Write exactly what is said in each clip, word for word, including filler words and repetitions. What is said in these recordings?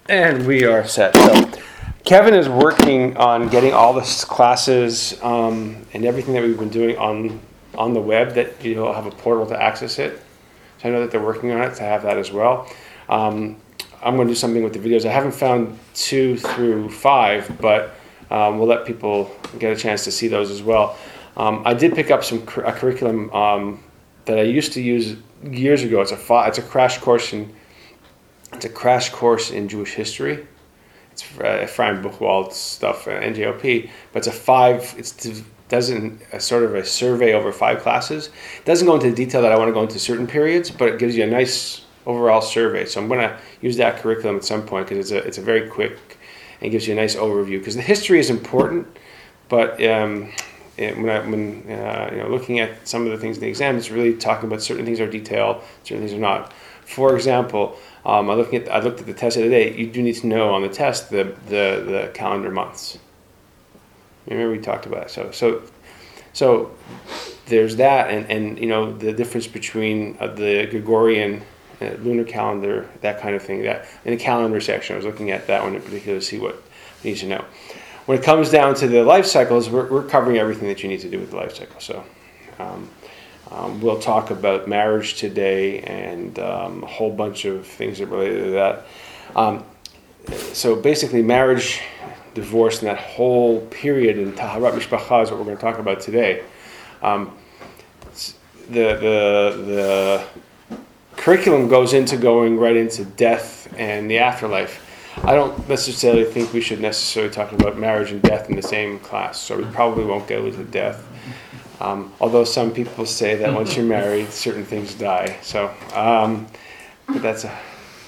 And we are set. So Kevin is working on getting all the classes um, and everything that we've been doing on on the web, that you'll have a portal to access it. So I know that they're working on it to have that as well. Um, I'm going to do something with the videos. I haven't found two through five, but um, we'll let people get a chance to see those as well. Um, I did pick up some cur- a curriculum um, that I used to use years ago. It's a fi- it's a crash course in it's a crash course in Jewish history. It's uh, Ephraim Buchwald stuff, uh, N J O P, but it's a five. It's doesn't a sort of a survey over five classes. It doesn't go into the detail that I want to go into certain periods, but it gives you a nice overall survey. So I'm going to use that curriculum at some point because it's a it's a very quick and gives you a nice overview. Because the history is important, but um, it, when I, when uh, you know looking at some of the things in the exam, it's really talking about certain things are detailed, certain things are not. For example, um, I looking at I looked at the test the other day. You do need to know on the test the the, the calendar months. Remember we talked about it. So so so there's that, and, and you know the difference between uh, the Gregorian uh, lunar calendar, that kind of thing. That in the calendar section, I was looking at that one in particular to see what you need to know. When it comes down to the life cycles, we're we're covering everything that you need to do with the life cycle. So um, um, we'll talk about marriage today and um, a whole bunch of things that related to that. Um, so basically, marriage, divorce, and that whole period in Taharat Mishpacha is what we're going to talk about today. Um, the the the curriculum goes into going right into death and the afterlife. I don't necessarily think we should necessarily talk about marriage and death in the same class, so we probably won't go into death. Um, although some people say that once you're married, certain things die. So, um, but that's a...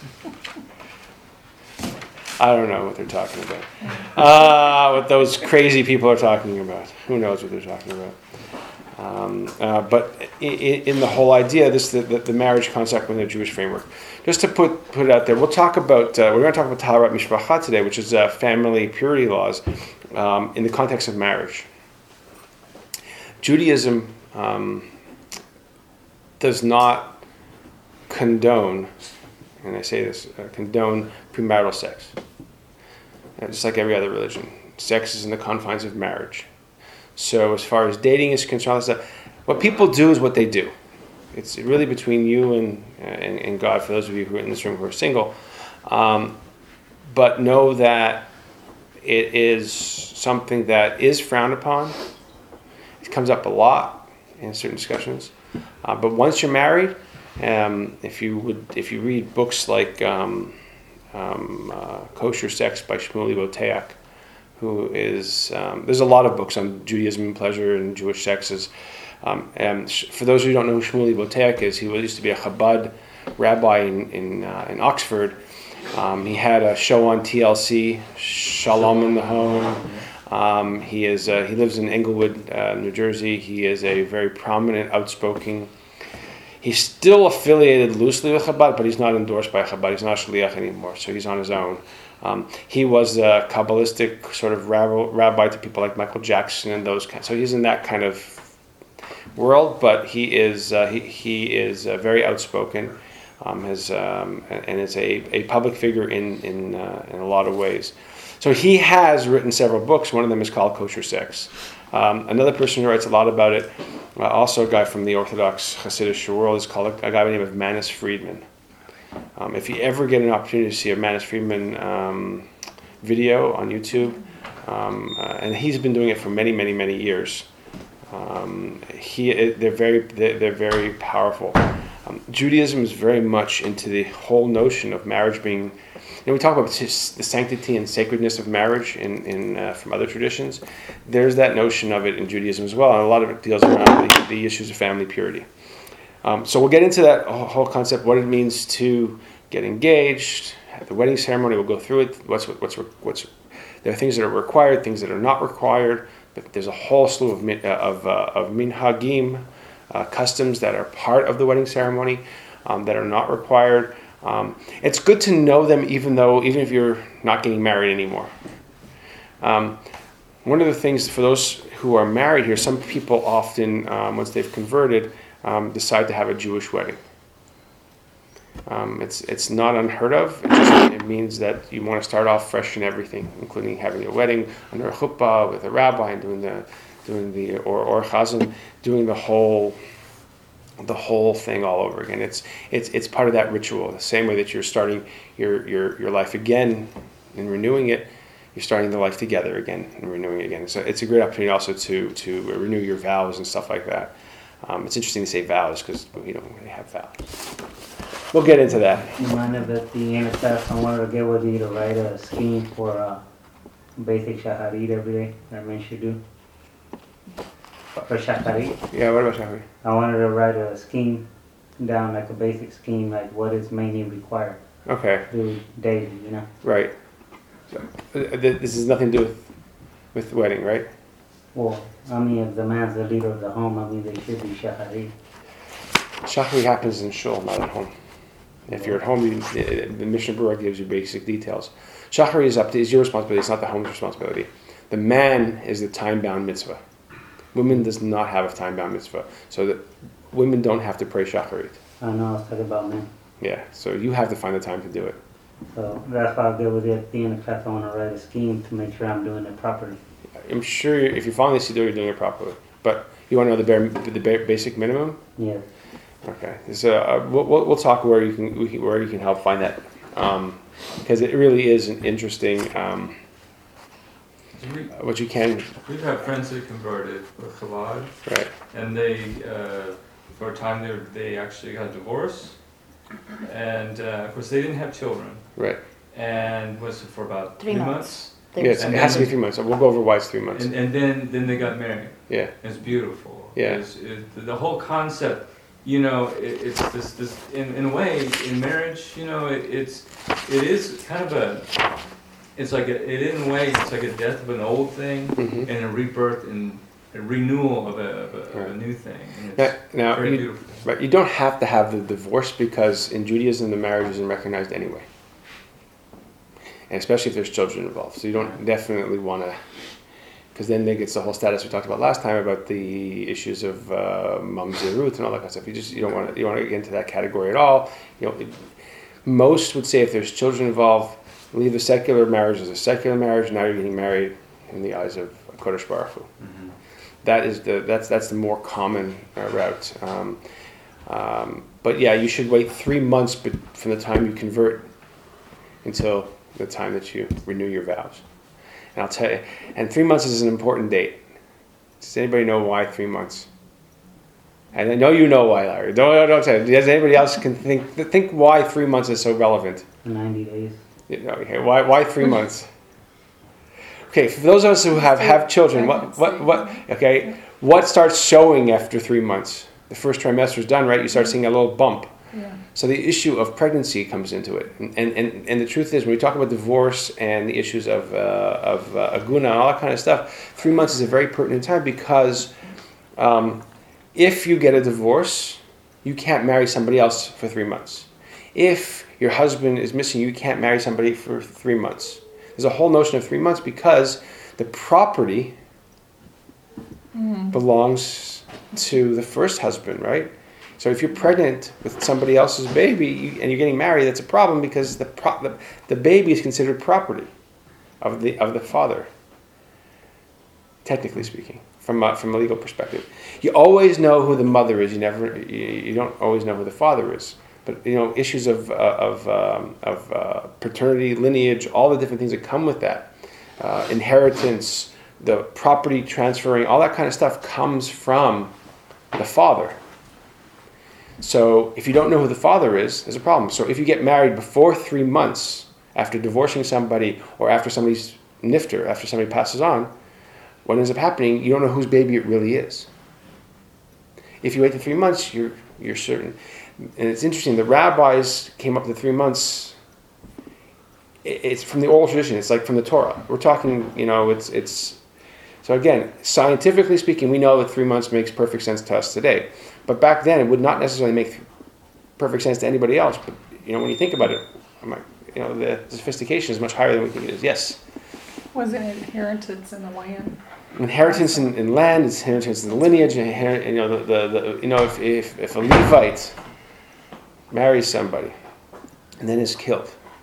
I don't know what they're talking about. Uh, what those crazy people are talking about. Who knows what they're talking about? Um, uh, but in, in the whole idea, this the, the, the marriage concept within the Jewish framework. Just to put put it out there, we'll talk about uh, we're going to talk about Taharat Mishpacha today, which is uh, family purity laws um, in the context of marriage. Judaism um, does not condone, and I say this, uh, condone premarital sex. Uh, just like every other religion, sex is in the confines of marriage. So as far as dating is concerned, stuff, what people do is what they do. It's really between you and, and and God, for those of you who are in this room who are single. Um, but know that it is something that is frowned upon. It comes up a lot in certain discussions. Uh, but once you're married, um, if you would, if you read books like um, um, uh, Kosher Sex by Shmuley Boteach, who is, um, there's a lot of books on Judaism and pleasure and Jewish sexes. Um, and sh- for those of you who don't know who Shmuley Boteach is, he used to be a Chabad rabbi in in, uh, in Oxford. Um, he had a show on T L C, Shalom in the Home. Um, he is uh, he lives in Englewood, uh, New Jersey. He is a very prominent, outspoken. He's still affiliated loosely with Chabad, but he's not endorsed by Chabad. He's not a shliach anymore, so he's on his own. Um, he was a Kabbalistic sort of rabbi, rabbi to people like Michael Jackson and those kinds. So he's in that kind of world, but he is uh, he he is uh, very outspoken, um, has um, and is a, a public figure in in uh, in a lot of ways. So he has written several books. One of them is called Kosher Sex. Um, another person who writes a lot about it, uh, also a guy from the Orthodox Hasidic world, is called a, a guy by the name of Manis Friedman. Um, if you ever get an opportunity to see a Manis Friedman um, video on YouTube, um, uh, and he's been doing it for many, many, many years. Um, he, they're very, they're, they're very powerful. Um, Judaism is very much into the whole notion of marriage being. You know, we talk about the sanctity and sacredness of marriage in, in uh, from other traditions. There's that notion of it in Judaism as well, and a lot of it deals around the, the issues of family purity. Um, so we'll get into that whole concept, what it means to get engaged, have the wedding ceremony. We'll go through it. What's what's what's there are things that are required, things that are not required. But there's a whole slew of uh, of, uh, of minhagim, uh, customs that are part of the wedding ceremony um, that are not required. Um, it's good to know them, even though even if you're not getting married anymore. Um, one of the things for those who are married here, some people often, um, once they've converted, um, decide to have a Jewish wedding. Um, it's it's not unheard of. It's just, it means that you want to start off fresh in everything, including having a wedding under a chuppah with a rabbi and doing the, doing the or or chazan, doing the whole, the whole thing all over again. It's it's it's part of that ritual. The same way that you're starting your your your life again and renewing it, you're starting the life together again and renewing it again. So it's a great opportunity also to to renew your vows and stuff like that. Um, it's interesting to say vows because we don't really have vows. We'll get into that. You mind if at the end of class I wanted to get with you to write a scheme for uh, basic shacharit every day that men should do? For shacharit? Yeah, what about shacharit? I wanted to write a scheme down, like a basic scheme, like what is mainly required. Okay. Do daily, you know? Right. So, uh, th- this has nothing to do with, with the wedding, right? Well, I mean, if the man's the leader of the home, I mean, they should be shacharit. Shacharit happens in shul, not at home. If you're at home, you, the Mishnah Berurah gives you basic details. Shacharit is up to is your responsibility. It's not the home's responsibility. The man is the time-bound mitzvah. Women does not have a time-bound mitzvah, so that women don't have to pray shacharit. I know I was talking about men. Yeah, so you have to find the time to do it. So that's why I'll get with you at the end of class. I want to write a scheme to make sure I'm doing it properly. I'm sure you're, if you're following this, you're doing it properly. But you want to know the bare, the bare, basic minimum? Yeah. Okay, so uh, we'll, we'll we'll talk where you can we can- where you can help find that, because it really is an interesting um, We, what you can we've had friends that converted with Chabad, right and they, uh, for a time, they, they actually got divorced, and uh, of course they didn't have children, right. and was it for about Three three months. months, Yes, And it has to be then- three months. So we'll go over why it's three months. and, and then then they got married. Yeah, It's beautiful. Yeah. It's, it, the whole concept, you know, it, it's this this in, in a way in marriage, you know, it, it's it is kind of a, it's like a, it in a way it's like a death of an old thing Mhm. and a rebirth and a renewal of a, of a, of a Right. new thing. And now, it's now very you, beautiful. right, you don't have to have the divorce because in Judaism the marriage isn't recognized anyway, and especially if there's children involved. So you don't definitely want to. Because then it gets the whole status we talked about last time about the issues of uh, mamzerut and all that kind of stuff. You just you don't want to you want to get into that category at all. You know, it, most would say if there's children involved, leave a secular marriage as a secular marriage. Now you're getting married in the eyes of Kodesh Baruch Hu. Mm-hmm. That is the that's that's the more common uh, route. Um, um, but yeah, you should wait three months be- from the time you convert until the time that you renew your vows. And I'll tell you, and three months is an important date. Does anybody know why three months? And I know you know why, Larry. Don't, don't, don't tell me. Does anybody else can think think why three months is so relevant? ninety days. You know, okay, why why three months? Okay, for those of us who have, have children, what what what? Okay, what starts showing after three months? The first trimester is done, right? You start seeing a little bump. Yeah. So the issue of pregnancy comes into it, and and, and, and the truth is, when we talk about divorce and the issues of uh, of uh, aguna and all that kind of stuff, three months is a very pertinent time because um, if you get a divorce, you can't marry somebody else for three months. If your husband is missing, you can't marry somebody for three months. There's a whole notion of three months because the property Mm. belongs to the first husband, right? So if you're pregnant with somebody else's baby you, and you're getting married, that's a problem because the, pro- the the baby is considered property of the of the father, technically speaking, from a, from a legal perspective. You always know who the mother is. You never you, you don't always know who the father is. But you know issues of uh, of um, of uh, paternity, lineage, all the different things that come with that, uh, inheritance, the property transferring, all that kind of stuff comes from the father. So if you don't know who the father is, there's a problem. So if you get married before three months after divorcing somebody or after somebody's nifter, after somebody passes on, what ends up happening, you don't know whose baby it really is. If you wait to three months, you're you're certain. And it's interesting, the rabbis came up to three months. It's from the oral tradition. It's like from the Torah. We're talking, you know, it's it's. So again, scientifically speaking, we know that three months makes perfect sense to us today. But back then, it would not necessarily make perfect sense to anybody else. But you know, when you think about it, I'm like, you know, the sophistication is much higher than we think it is. Yes, Was it inheritance in the land? inheritance in, in land, it's inheritance in the lineage, and inher- you know, the, the, the you know, if, if if a Levite marries somebody and then is killed,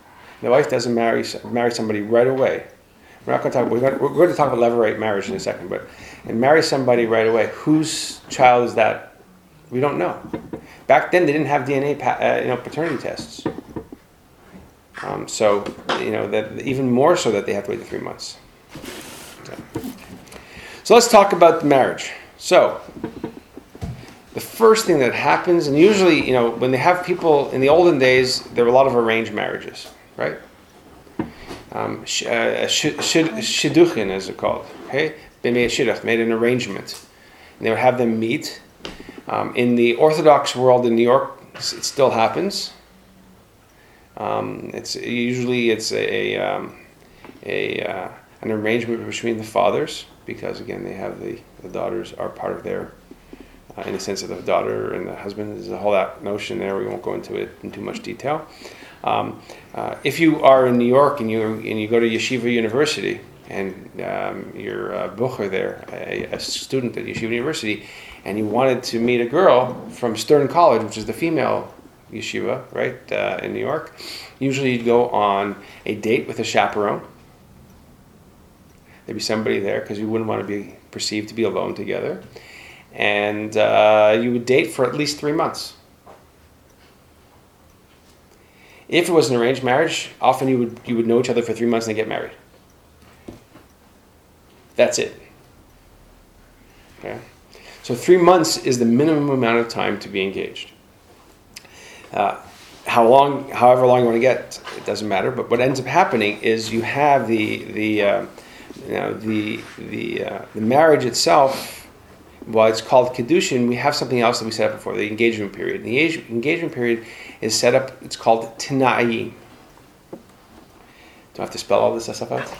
the wife doesn't marry marry somebody right away, we're not going to talk. We're going to, we're going to talk about levirate marriage in a second, but and marry somebody right away, whose child is that? We don't know. Back then, they didn't have D N A, pa- uh, you know, paternity tests. Um, so, you know, that even more so that they have to wait the three months. So, so let's talk about the marriage. So, the first thing that happens, and usually, you know, when they have people in the olden days, there were a lot of arranged marriages, right? Um, sh- uh, sh- sh- shidduchin, as it's called. Okay, they made a shidduch, made an arrangement, and they would have them meet. Um, in the Orthodox world in New York, it still happens. Um, it's usually it's a, a, um, a uh, an arrangement between the fathers, because again they have the, the daughters are part of their, uh, in the sense of the daughter and the husband. There's a whole that notion there. We won't go into it in too much detail. Um, uh, if you are in New York and you and you go to Yeshiva University and um, you're a bucher there, a, a student at Yeshiva University, and you wanted to meet a girl from Stern College, which is the female yeshiva, right, uh, in New York, usually you'd go on a date with a chaperone. There'd be somebody there because you wouldn't want to be perceived to be alone together. And uh, you would date for at least three months. If it was an arranged marriage, often you would you would know each other for three months and then get married. That's it. Okay? So three months is the minimum amount of time to be engaged. Uh, how long, however long you want to get, it doesn't matter. But what ends up happening is you have the the uh, you know the the uh, the marriage itself. While it's called Kiddushin, we have something else that we set up before, the engagement period. The age, engagement period is set up, it's called Tina'im. Do I have to spell all this stuff out?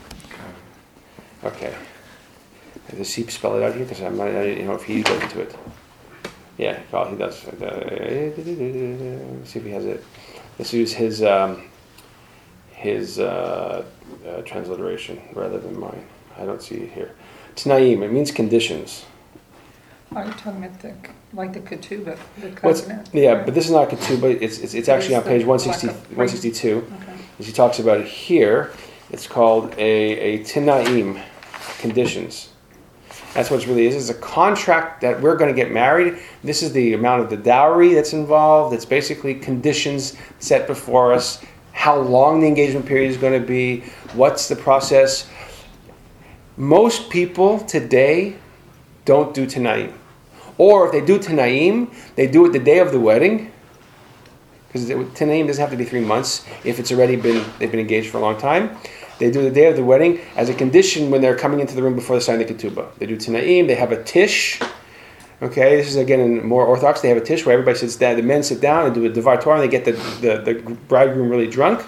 Okay. Does he spell it out here? Because I'm not, I don't know if he goes into it. Yeah, well, he does. Let's see if he has it. Let's use his um, his uh, uh, transliteration rather than mine. I don't see it here. T'naim, it means conditions. Are you talking about the, like the ketubah, the What's, covenant? yeah, Right. but this is not ketubah. It's it's, it's actually on page one sixty, one sixty-two. Okay. As he talks about it here, it's called a a t'naim, conditions. That's what it really is. It's a contract that we're going to get married. This is the amount of the dowry that's involved. It's basically conditions set before us. How long the engagement period is going to be. What's the process. Most people today don't do T'naim. Or if they do T'naim, they do it the day of the wedding. Because T'naim doesn't have to be three months if it's already been, they've been engaged for a long time. They do the day of the wedding as a condition when they're coming into the room before they sign the ketubah. They do T'naim, they have a tish. Okay, this is again in more Orthodox. They have a tish where everybody sits down, the men sit down and do a Devar Torah, and they get the, the, the bridegroom really drunk.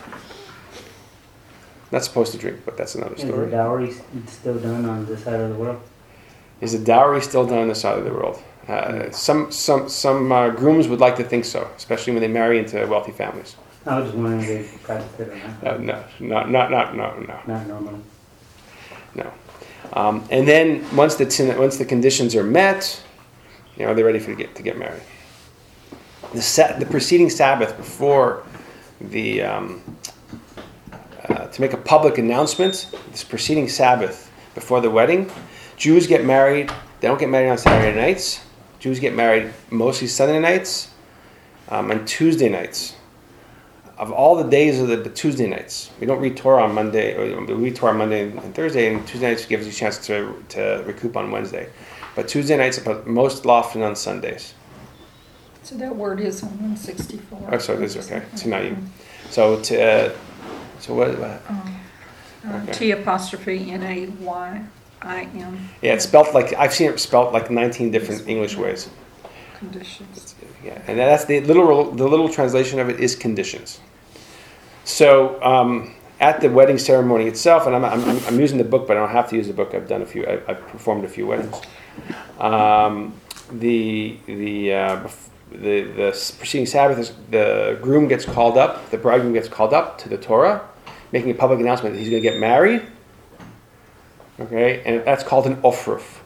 Not supposed to drink, but that's another Is story. the dowry still done on this side of the world? Is the dowry still done on this side of the world? Uh, some some some uh, grooms would like to think so, especially when they marry into wealthy families. I was just wondering if they practice it or not. Uh, no, not not not no no Not normally. no. Um, and then once the tin- once the conditions are met, you know they're ready for to get to get married. The sa- the preceding Sabbath before the um, uh, to make a public announcement. This preceding Sabbath before the wedding, Jews get married. They don't get married on Saturday nights. Jews get married mostly Sunday nights um, and Tuesday nights. Of all the days of the, the Tuesday nights, we don't read Torah on Monday. Or we read Torah on Monday and, and Thursday, and Tuesday nights gives you a chance to to recoup on Wednesday. But Tuesday nights are most often on Sundays. So that word is on one sixty-four. Oh, so it is okay. T'naim. So to uh, so what? what Um, uh, Okay. T apostrophe N A Y I M. yeah, it's spelled like I've seen it spelled like nineteen different English ways. Conditions. Yeah, and that's the literal the little translation of it is conditions. So um, at the wedding ceremony itself, and I'm, I'm I'm using the book, but I don't have to use the book. I've done a few. I, I've performed a few weddings. Um, the the uh, bef- the the preceding Sabbath is the groom gets called up. The bridegroom gets called up to the Torah, making a public announcement that he's going to get married. Okay, and that's called an ofruf.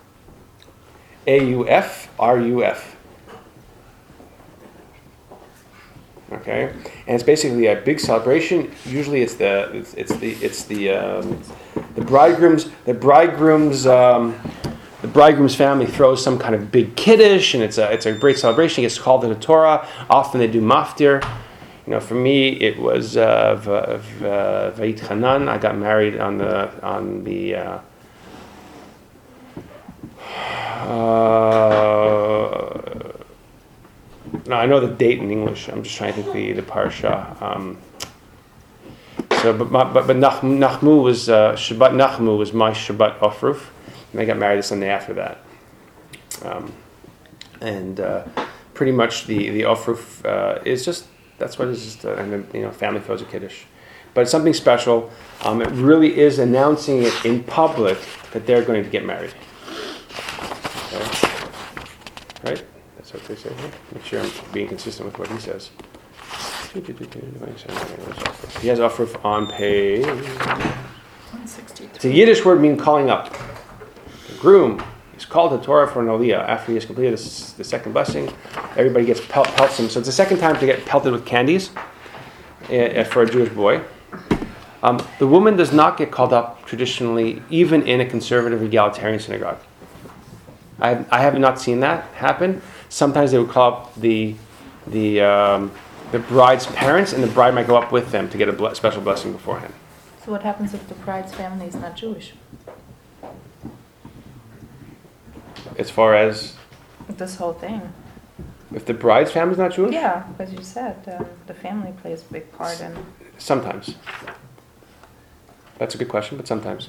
A U F R U F. Okay, and it's basically a big celebration. Usually, it's the it's, it's the it's the um, the bridegroom's the bridegroom's um, the bridegroom's family throws some kind of big kiddush, and it's a it's a great celebration. It gets called in the Torah. Often they do maftir. You know, for me, it was uh, v- v- uh, Vayit Hanan. I got married on the on the. Uh, uh, no, I know the date in English. I'm just trying to think the the parsha. Um, so, but my, but but Nach, Nachmu was uh, Shabbat Nachmu was my Shabbat Ofruf, and I got married the Sunday after that. Um, and uh, pretty much the the Ofruf uh, is just. That's what it is, just, uh, and then, you know, family throws a kiddush. But it's something special. Um, it really is announcing it in public that they're going to get married. Okay. Right? That's what they say here. Make sure I'm being consistent with what he says. He has offer on page... one sixty-three. It's a Yiddish word meaning calling up. The groom is called to Torah for an aliyah. After he has completed this, the second blessing, everybody gets pelt, pelts him. So it's the second time to get pelted with candies uh, for a Jewish boy. Um, the woman does not get called up traditionally, even in a conservative egalitarian synagogue. I, I have not seen that happen. Sometimes they would call up the the um, the bride's parents, and the bride might go up with them to get a ble- special blessing beforehand. So what happens if the bride's family is not Jewish? As far as This whole thing. if the bride's family is not Jewish? Yeah, as you said, um, the family plays a big part in. Sometimes. That's a good question, but sometimes.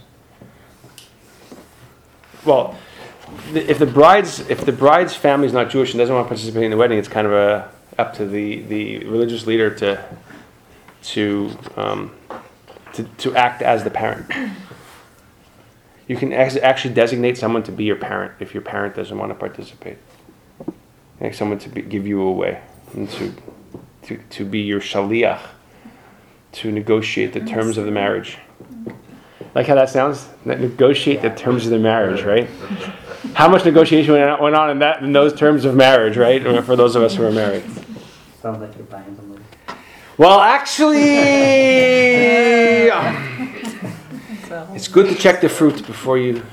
Well, the- if the bride's if the bride's family is not Jewish and doesn't want to participate in the wedding, it's kind of a up to the, the religious leader to to um, to to act as the parent. You can ex- actually designate someone to be your parent if your parent doesn't want to participate. Like someone to be, give you away and to, to to be your shaliach, to negotiate the terms of the marriage. Like how that sounds? Ne- Negotiate the terms of the marriage, right? How much negotiation went on went on in that in those terms of marriage, right? Or for those of us who are married. Sounds like you're buying somebody. Well, actually, So, it's good to check the fruit before you.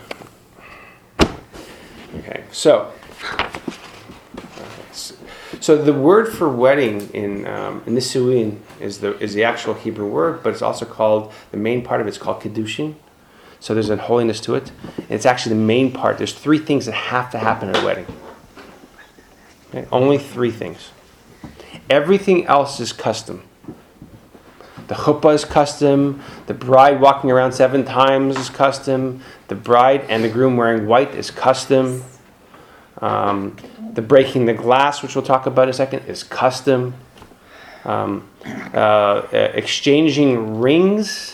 Okay, so. So the word for wedding in um, in Nisuin is the is the actual Hebrew word, but it's also called, the main part of it's called Kiddushin. So there's a holiness to it. And it's actually the main part. There's three things that have to happen at a wedding. Okay? Only three things. Everything else is custom. The chuppah is custom. The bride walking around seven times is custom. The bride and the groom wearing white is custom. Um, the breaking the glass, which we'll talk about in a second, is custom. Um, uh, exchanging rings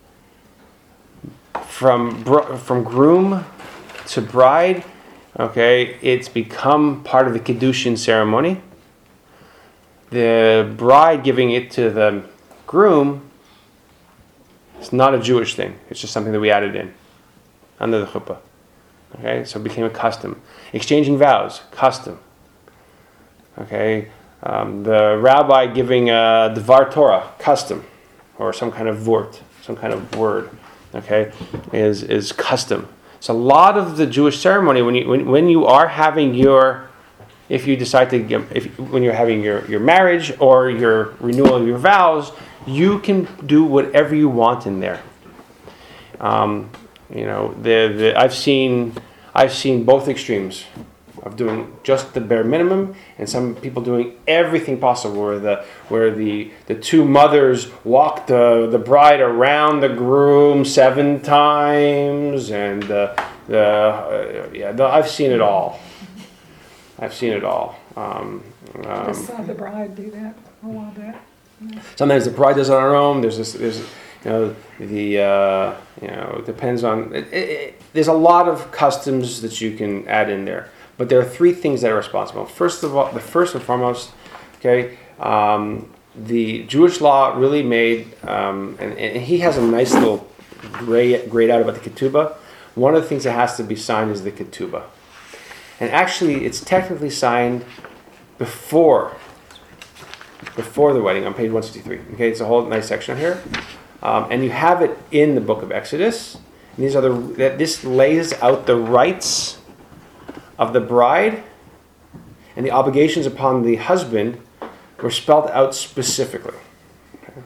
from br- from groom to bride, okay, it's become part of the Kiddushin ceremony. The bride giving it to the groom, it's not a Jewish thing. It's just something that we added in under the chuppah. Okay, so it became a custom. Exchanging vows, custom. Okay, um, the rabbi giving a Dvar Torah, custom, or some kind of vort, some kind of word. Okay, is is custom. So a lot of the Jewish ceremony, when you when, when you are having your, if you decide to give, if when you're having your, your marriage or your renewal of your vows, you can do whatever you want in there. Um, you know, the, the I've seen I've seen both extremes of doing just the bare minimum, and some people doing everything possible, where the where the, the two mothers walk the, the bride around the groom seven times, and the, the uh, yeah, the, I've seen it all. I've seen it all. Um, um, just saw the bride do that a while back. Sometimes the bride does it on her own. There's this, there's, you know, the, uh, you know, it depends on, it, it, it, there's a lot of customs that you can add in there. But there are three things that are responsible. First of all, the first and foremost, okay, um, the Jewish law really made, um, and, and he has a nice little grade, grade out about the ketubah. One of the things that has to be signed is the ketubah. And actually, it's technically signed before before the wedding on page one sixty-three. Okay, it's a whole nice section here. Um, and you have it in the book of Exodus. And these are the, that this lays out the rights of the bride, and the obligations upon the husband were spelled out specifically. Okay.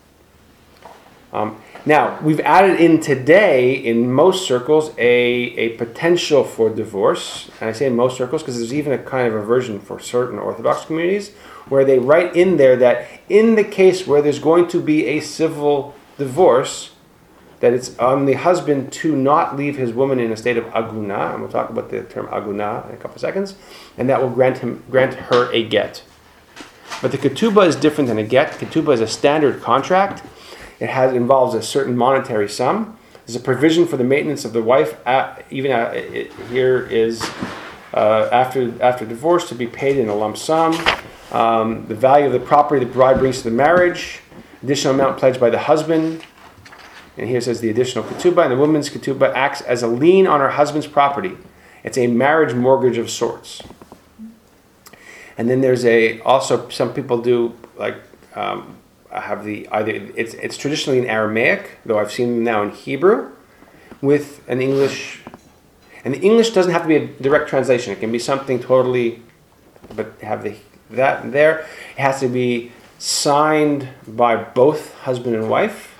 Um, now, we've added in today, in most circles, a, a potential for divorce. And I say in most circles because there's even a kind of a version for certain Orthodox communities where they write in there that in the case where there's going to be a civil divorce, that it's on the husband to not leave his woman in a state of aguna, and we'll talk about the term aguna in a couple of seconds, and that will grant him grant her a get. But the ketubah is different than a get. Ketubah is a standard contract. It has involves a certain monetary sum. There's a provision for the maintenance of the wife. At, even at, it, here is uh, after after divorce to be paid in a lump sum. Um, the value of the property the bride brings to the marriage. Additional amount pledged by the husband. And here it says the additional ketubah, and the woman's ketubah acts as a lien on her husband's property. It's a marriage mortgage of sorts. And then there's a also some people do like um, have the either it's it's traditionally in Aramaic, though I've seen them now in Hebrew, with an English. And the English doesn't have to be a direct translation. It can be something totally, but have the that there. It has to be signed by both husband and wife.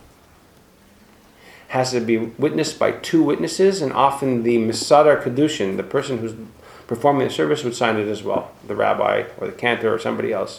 Has to be witnessed by two witnesses, and often the Mesadar Kedushin, the person who's performing the service, would sign it as well, the rabbi or the cantor or somebody else.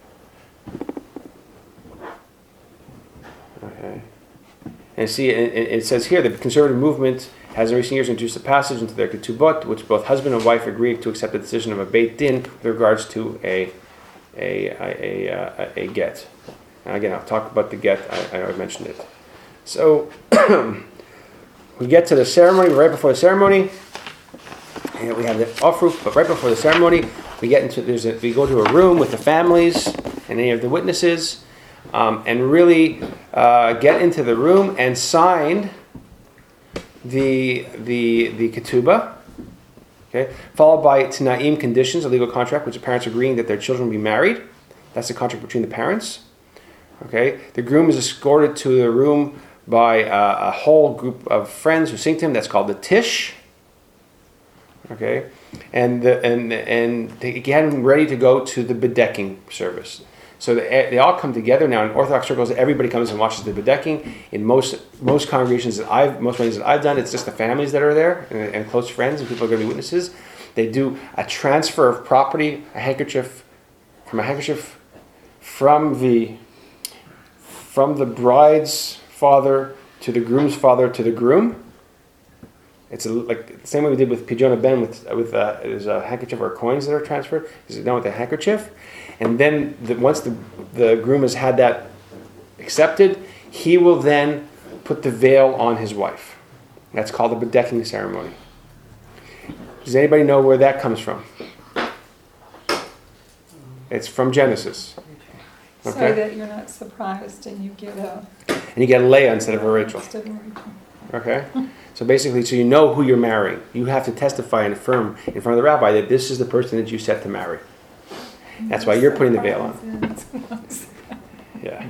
Okay. And see, it, it says here, the conservative movement has in recent years introduced a passage into their ketubot, which both husband and wife agree to accept the decision of a beit din with regards to a a a, a, a, a get. And again, I'll talk about the get. I, I know I mentioned it. So we get to the ceremony. Right before the ceremony, and we have the ofruf. But right before the ceremony, we get into there's a, we go to a room with the families and any of the witnesses, um, and really uh, get into the room and sign the the the ketubah. Okay, followed by tanaim, conditions, a legal contract, which the parents are agreeing that their children will be married. That's the contract between the parents. Okay, the groom is escorted to the room by uh, a whole group of friends who sing to him. That's called the tish. Okay, and the, and and they get him ready to go to the bedecking service. So they, they all come together now in Orthodox circles. Everybody comes and watches the bedecking. In most most congregations that I've most weddings that I've done, it's just the families that are there and, and close friends, and people are going to be witnesses. They do a transfer of property, a handkerchief from a handkerchief from the from the bride's father to the groom's father to the groom. It's a, like the same way we did with Pijona Ben with with uh, there's a handkerchief or coins that are transferred. It's done with a handkerchief, and then the, once the the groom has had that accepted, he will then put the veil on his wife. That's called the bedecking ceremony. Does anybody know where that comes from? It's from Genesis. So Okay. that you're not surprised and you get a... And you get a Leah instead of a Rachel. Instead of Rachel. Okay? So basically, so you know who you're marrying. You have to testify and affirm in front of the rabbi that this is the person that you set to marry. That's why you're putting the veil on. Yeah.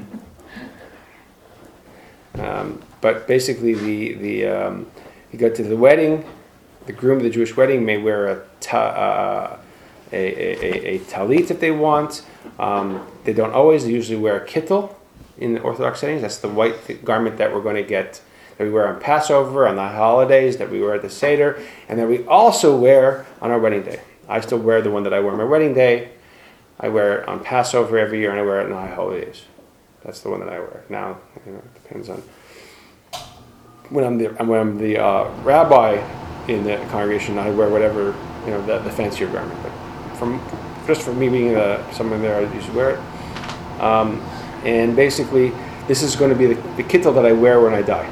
Um, but basically, the the um, you go to the wedding. The groom of the Jewish wedding may wear a ta, uh, a, a, a, a talit if they want. Um, they don't always. They usually wear a kittel in the Orthodox settings. That's the white garment that we're going to get, that we wear on Passover, on the holidays, that we wear at the Seder, and that we also wear on our wedding day. I still wear the one that I wear on my wedding day. I wear it on Passover every year, and I wear it on the high holidays. That's the one that I wear. Now, you know, it depends on when I'm the when I'm the uh, rabbi in the congregation. I wear whatever, you know, the, the fancier garment. But from just for me being uh, someone there, I usually wear it. Um, and basically, this is going to be the, the kittel that I wear when I die.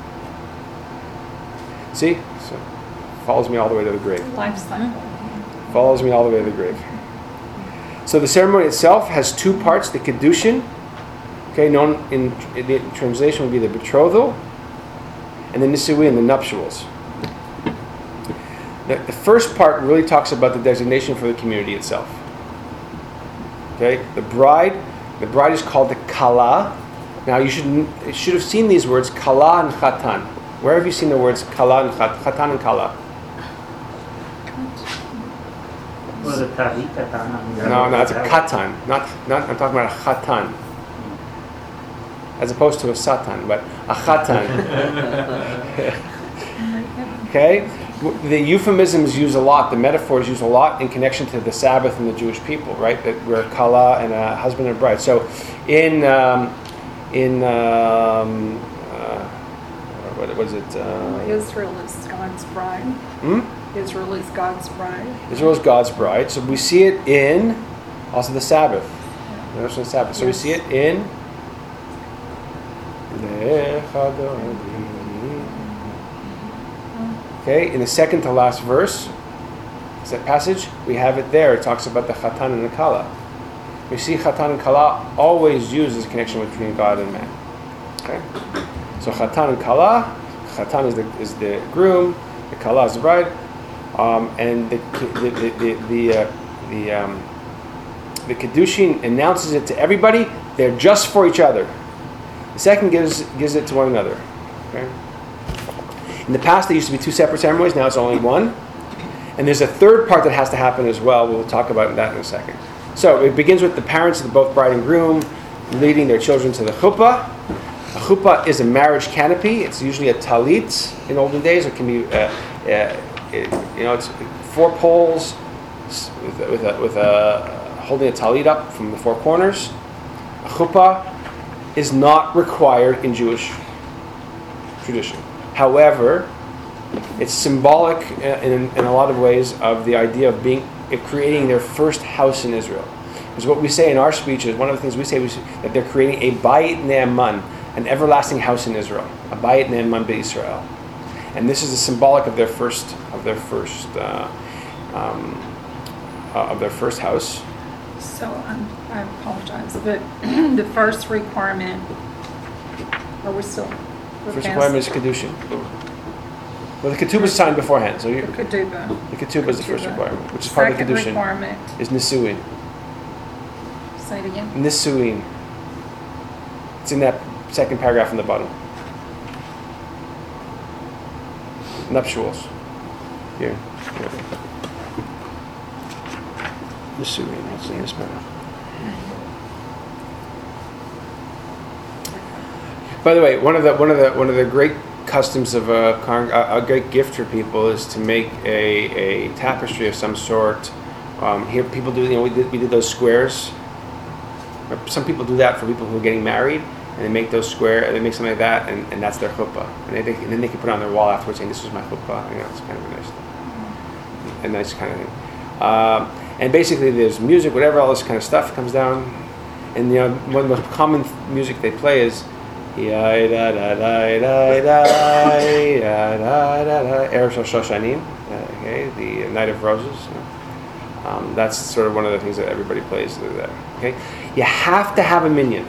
See, so follows me all the way to the grave. Life cycle. Follows me all the way to the grave. So the ceremony itself has two parts: the kedushin, okay, known in, in the translation would be the betrothal, and the nisuin, the nuptials. The, the first part really talks about the designation for the community itself. Okay, the bride, the bride is called the kala. Now you should you should have seen these words kala and chatan. Where have you seen the words kala and chat, chatan and kala? Well, the talit, katana. No, no, it's a katan. Not, not. I'm talking about a chatan, as opposed to a satan, but a chatan. Okay, the euphemisms used a lot. The metaphors used a lot in connection to the Sabbath and the Jewish people, right? That we're kala and a husband and bride. So, in um, in um, uh, what was it? Uh, Israel is God's bride. hmm? Israel is God's bride. Israel is God's bride. So we see it in also the Sabbath. The notion of Sabbath. So we see it in. Okay, in the second to last verse, is that passage? We have it there. It talks about the chatan and the kala. We see chatan and kala always used as a connection between God and man. Okay, so chatan and kala. Chatan is the is the groom. The kala is the bride. Um, and the the the the the, uh, the, um, the Kiddushin announces it to everybody. They're just for each other. The second gives gives it to one another. Okay. In the past, there used to be two separate ceremonies. Now it's only one. And there's a third part that has to happen as well. We'll talk about that in a second. So it begins with the parents of both bride and groom leading their children to the chuppah. A chuppah is a marriage canopy. It's usually a talit in olden days. It can be, uh, uh, it, you know, it's four poles with, with, a, with a holding a talit up from the four corners. A chuppah is not required in Jewish tradition. However, it's symbolic in, in a lot of ways of the idea of being of creating their first house in Israel. Because what we say in our speeches, one of the things we say is that they're creating a bayit ne'eman, an everlasting house in Israel, a bayit ne'eman be'Israel, and this is the symbolic of their first of their first uh, um, uh, of their first house. So um, I apologize, but the first requirement, are we still? we're First past requirement is kedushin. Well, the ketubah is signed beforehand, so you, The ketubah. the ketubah is the first Ketubah. requirement, which is part of the Second kedushin. requirement, Is nisuin. say it again. Nisuin. It's in that second paragraph on the bottom. Nuptials. Here. Here. Nisuin. What's in this paragraph? By the way, one of the one of the one of the great customs of a, a, a great gift for people is to make a, a tapestry of some sort. Um, here, people do. You know, we did we did those squares. Some people do that for people who are getting married, and they make those square. They make something like that, and, and that's their chuppah. And, they, and then they can put it on their wall afterwards, saying, "This was my chuppah." You know, it's kind of a nice, a nice kind of thing. Um, and basically, there's music, whatever, all this kind of stuff comes down. And you know, one of the most common music they play is. Erev Shel Shoshanim, okay, the Night of Roses. Um, that's sort of one of the things that everybody plays there. Okay, you have to have a minyan,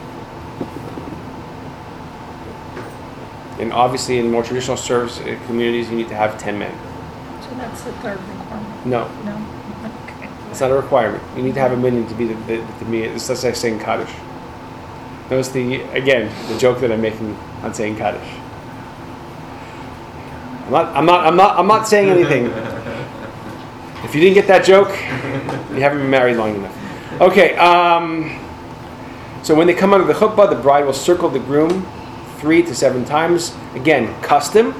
and obviously in more traditional service communities, you need to have ten men. So that's the third requirement. No, No? Okay. it's not a requirement. You need to have a minyan to be the the, the minyan. It's just like saying Kaddish. Notice the again the joke that I'm making on saying Kaddish. I'm not. I'm not. I'm not. I'm not saying anything. If you didn't get that joke, you haven't been married long enough. Okay. Um, so when they come out of the chuppah, the bride will circle the groom three to seven times. Again, custom.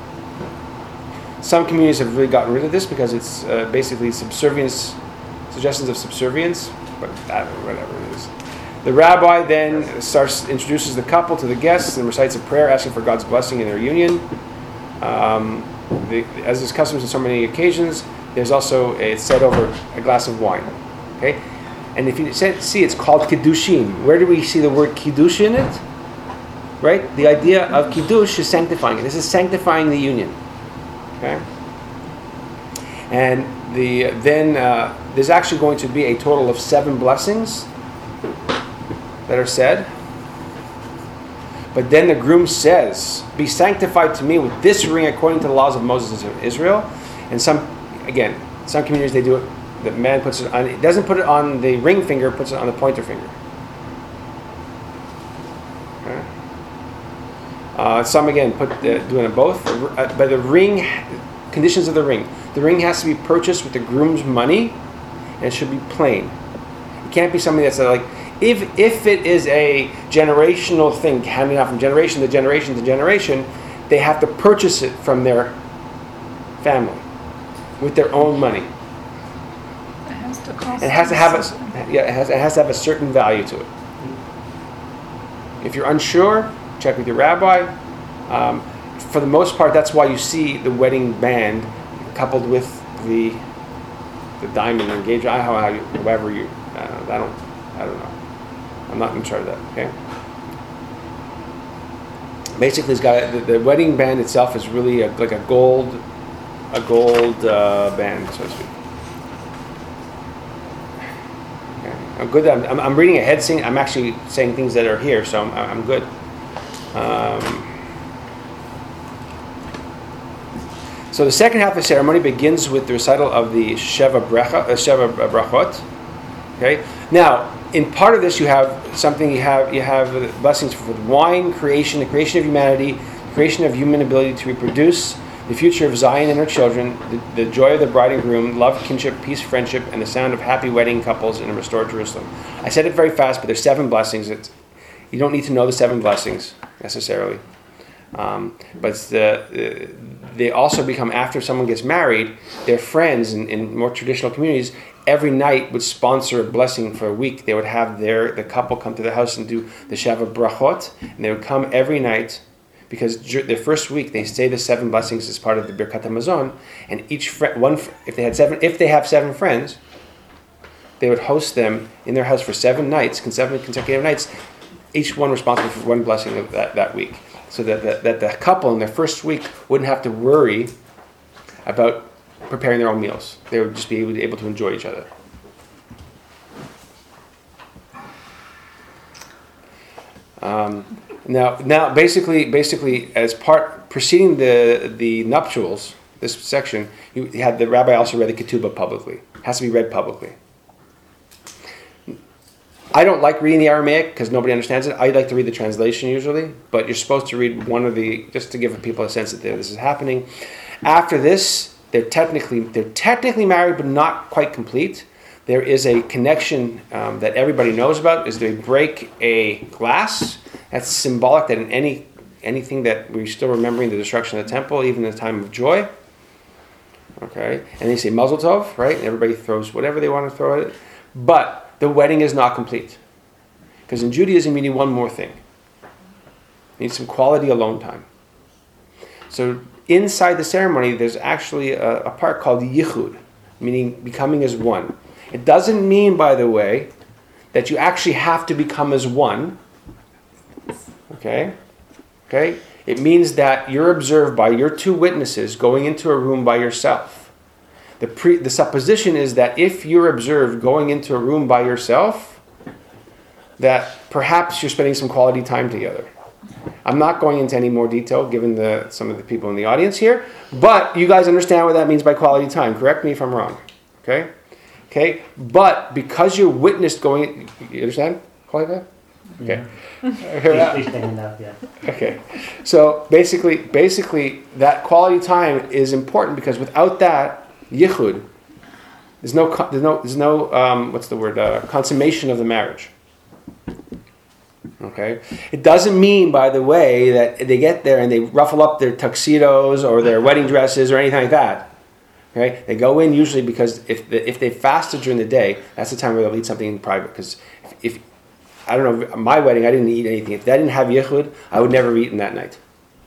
Some communities have really gotten rid of this because it's uh, basically subservience, suggestions of subservience. But that, whatever it is. The rabbi then starts introduces the couple to the guests and recites a prayer asking for God's blessing in their union. Um, the, as is custom on so many occasions, there's also a, it's said over a glass of wine. Okay, and if you see, it's called kiddushin. Where do we see the word kiddush in it? Right, the idea of kiddush is sanctifying it. This is sanctifying the union. Okay, and the then uh, there's actually going to be a total of seven blessings that are said. But then the groom says, "Be sanctified to me with this ring according to the laws of Moses of Israel." And some, again, some communities they do it The man puts it on. It doesn't put it on the ring finger. Puts it on the pointer finger. Okay. Uh, some again put the, doing it both. Uh, but the ring, conditions of the ring. The ring has to be purchased with the groom's money, and it should be plain. It can't be something that's like, if if it is a generational thing, handing out from generation to generation to generation, they have to purchase it from their family with their own money. It has to cost. It has to have something. a yeah. It has it has to have a certain value to it. If you're unsure, check with your rabbi. Um, for the most part, that's why you see the wedding band coupled with the the diamond engagement. I how how you whatever you. Uh, I don't. I don't know. I'm not in charge of that. Okay. Basically, it's got the, the wedding band itself is really a, like a gold, a gold uh, band, so to speak. Okay. I'm good. I'm, I'm, I'm reading ahead. Saying I'm actually saying things that are here, so I'm, I'm good. Um, so the second half of the ceremony begins with the recital of the Sheva Brecha, uh, Sheva Brachot. Okay. Now, in part of this, you have something. You have you have blessings for wine, creation, the creation of humanity, creation of human ability to reproduce, the future of Zion and her children, the, the joy of the bride and groom, love, kinship, peace, friendship, and the sound of happy wedding couples in a restored Jerusalem. I said it very fast, but there's seven blessings. It's, you don't need to know the seven blessings necessarily, um, but it's the, the, they also become, after someone gets married, their friends in, in more traditional communities every night would sponsor a blessing for a week. They would have their the couple come to the house and do the Sheva Brachot, and they would come every night, because the first week they say the seven blessings as part of the Birkat HaMazon, and each friend, one if they had seven, if they have seven friends, they would host them in their house for seven nights, seven consecutive nights, each one responsible for one blessing of that, that week, so that the, that the couple in their first week wouldn't have to worry about preparing their own meals. They would just be able to, able to enjoy each other. Um, now, now, basically, basically, as part preceding the the nuptials, this section, you had the rabbi also read the ketubah publicly. It has to be read publicly. I don't like reading the Aramaic because nobody understands it. I like to read the translation usually, but you're supposed to read one of the, just to give people a sense that this is happening. After this, they're technically they're technically married, but not quite complete. There is a connection um, that everybody knows about. Is they break a glass. That's symbolic that in any anything that we're still remembering the destruction of the temple, even in the time of joy. Okay, and they say Mazel Tov, right? And everybody throws whatever they want to throw at it. But the wedding is not complete, because in Judaism you need one more thing. You need some quality alone time. So inside the ceremony, there's actually a, a part called Yichud, meaning becoming as one. It doesn't mean, by the way, that you actually have to become as one. Okay? Okay? It means that you're observed by your two witnesses going into a room by yourself. The pre, the supposition is that if you're observed going into a room by yourself, that perhaps you're spending some quality time together. I'm not going into any more detail given the some of the people in the audience here, but you guys understand what that means by quality time. Correct me if I'm wrong. Okay? Okay? But because you're witnessed going, you understand quality time? Okay. Please, please stand up, yeah. Okay. So basically basically that quality time is important, because without that yichud, there's no there's no there's no um, what's the word uh, consummation of the marriage. Okay, it doesn't mean, by the way, that they get there and they ruffle up their tuxedos or their wedding dresses or anything like that. Okay, they go in usually because if if they fasted during the day, that's the time where they'll eat something in private. Because if, if I don't know, my wedding, I didn't eat anything. If I didn't have yichud, I would never eat in that night.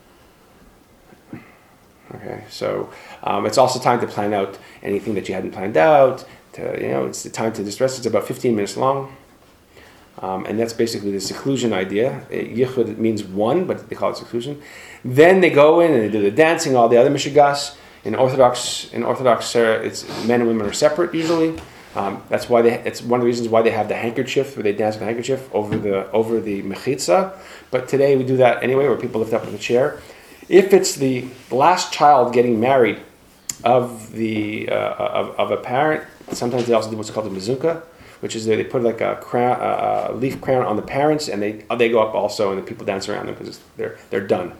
Okay, so um, it's also time to plan out anything that you hadn't planned out. To, you know, it's the time to distress. It's about fifteen minutes long. Um, and that's basically the seclusion idea. Yichud means one, but they call it seclusion. Then they go in and they do the dancing, all the other mishigas. In Orthodox, in Orthodox, uh, it's men and women are separate usually. Um, that's why they. It's one of the reasons why they have the handkerchief, where they dance with the handkerchief over the over the mechitza. But today we do that anyway, where people lift up with a chair. If it's the last child getting married of the uh, of, of a parent. Sometimes they also do what's called a mezuzah, which is they put like a crown, a leaf crown on the parents, and they they go up also, and the people dance around them because they're they're done.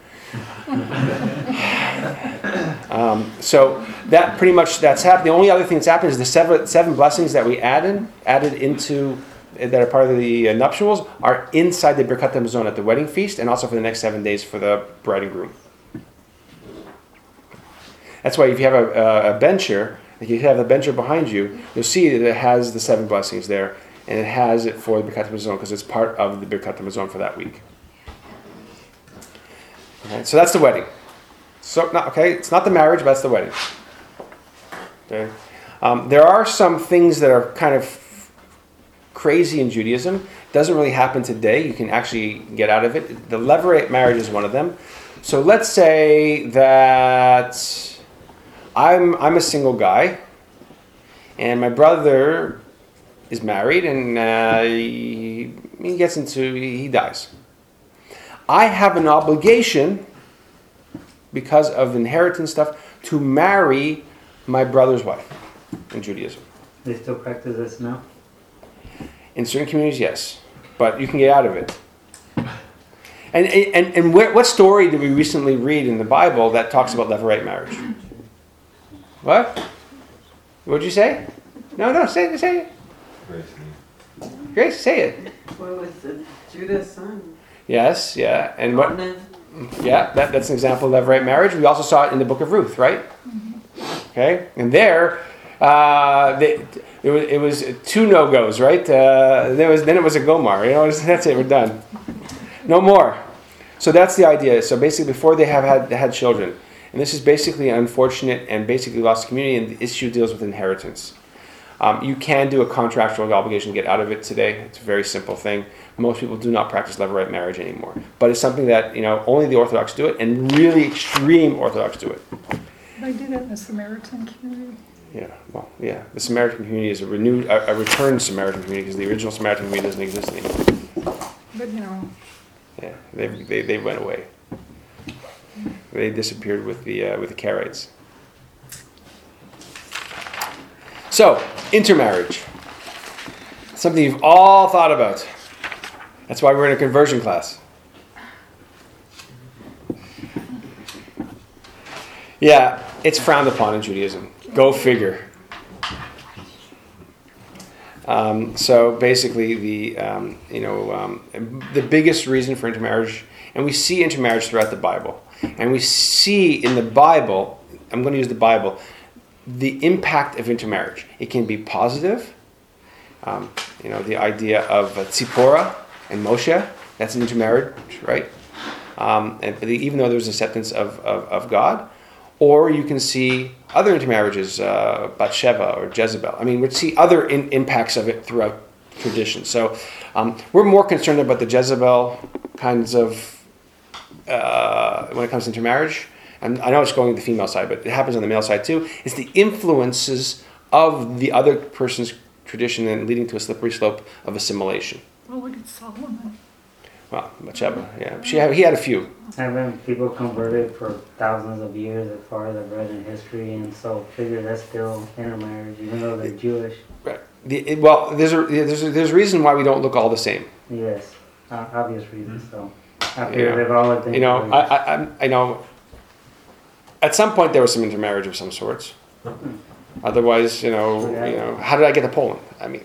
um, so that pretty much that's happened. The only other thing that's happened is the seven seven blessings that we added added into that are part of the uh, nuptials are inside the Birkat Hamazon at the wedding feast, and also for the next seven days for the bride and groom. That's why if you have a, a, a bencher, if you have the bencher behind you, you'll see that it has the seven blessings there, and it has it for the Birkat Hamazon because it's part of the Birkat Hamazon for that week. Okay, so that's the wedding. So not, okay, it's not the marriage, but that's the wedding. Okay, um, there are some things that are kind of crazy in Judaism. It doesn't really happen today. You can actually get out of it. The levirate marriage is one of them. So let's say that I'm I'm a single guy, and my brother is married, and uh, he, he gets into he dies. I have an obligation, because of inheritance stuff, to marry my brother's wife in Judaism. They still practice this now? In certain communities, yes, but you can get out of it. And and and where, what story did we recently read in the Bible that talks about levirate marriage? What? What'd you say? No, no, say it, say it. Grace, say it. What was the Judah's son? Yes, yeah, and what? Onan. Yeah, that, that's an example of levirate marriage. We also saw it in the book of Ruth, right? Okay, and there, uh, they, it was it was two no goes, right? Uh, there was then it was a gomar. You know, that's it. We're done. No more. So that's the idea. So basically, before they have had had children, and this is basically unfortunate and basically lost community. And the issue deals with inheritance. Um, you can do a contractual obligation to get out of it today. It's a very simple thing. Most people do not practice levirate marriage anymore, but it's something that you know only the Orthodox do it, and really extreme Orthodox do it. They do that in the Samaritan community. Yeah, well, yeah. The Samaritan community is a renewed, a, a returned Samaritan community because the original Samaritan community doesn't exist anymore. But, you know, Yeah, they they, they went away. They disappeared with the uh, with the Karaites. So, intermarriage. Something you've all thought about. That's why we're in a conversion class. Yeah, it's frowned upon in Judaism. Go figure. Um, so basically, the um, you know um, the biggest reason for intermarriage, and we see intermarriage throughout the Bible, and we see in the Bible. I'm going to use the Bible. The impact of intermarriage. It can be positive. Um, you know, the idea of uh, Tzipporah and Moshe. That's an intermarriage, right? Um, and but even though there's acceptance of, of, of God. Or you can see other intermarriages, uh, Bathsheba or Jezebel. I mean, we see other in, impacts of it throughout tradition. So um, we're more concerned about the Jezebel kinds of, uh, when it comes to intermarriage. And I know it's going to the female side, but it happens on the male side too. It's the influences of the other person's tradition and leading to a slippery slope of assimilation. well, look at Solomon. Well, Bathsheba, yeah. She had, he had a few. And then people converted for thousands of years as far as I've read in history, and so figure that's still intermarriage, even though they're Jewish. Right. The, it, well, there's a there's a, there's a reason why we don't look all the same. Yes, uh, obvious reasons. So I You figure know, they've all been. You know, I, I I'm- I know. At some point, there was some intermarriage of some sorts. Otherwise, you know, you know, how did I get to Poland? I mean,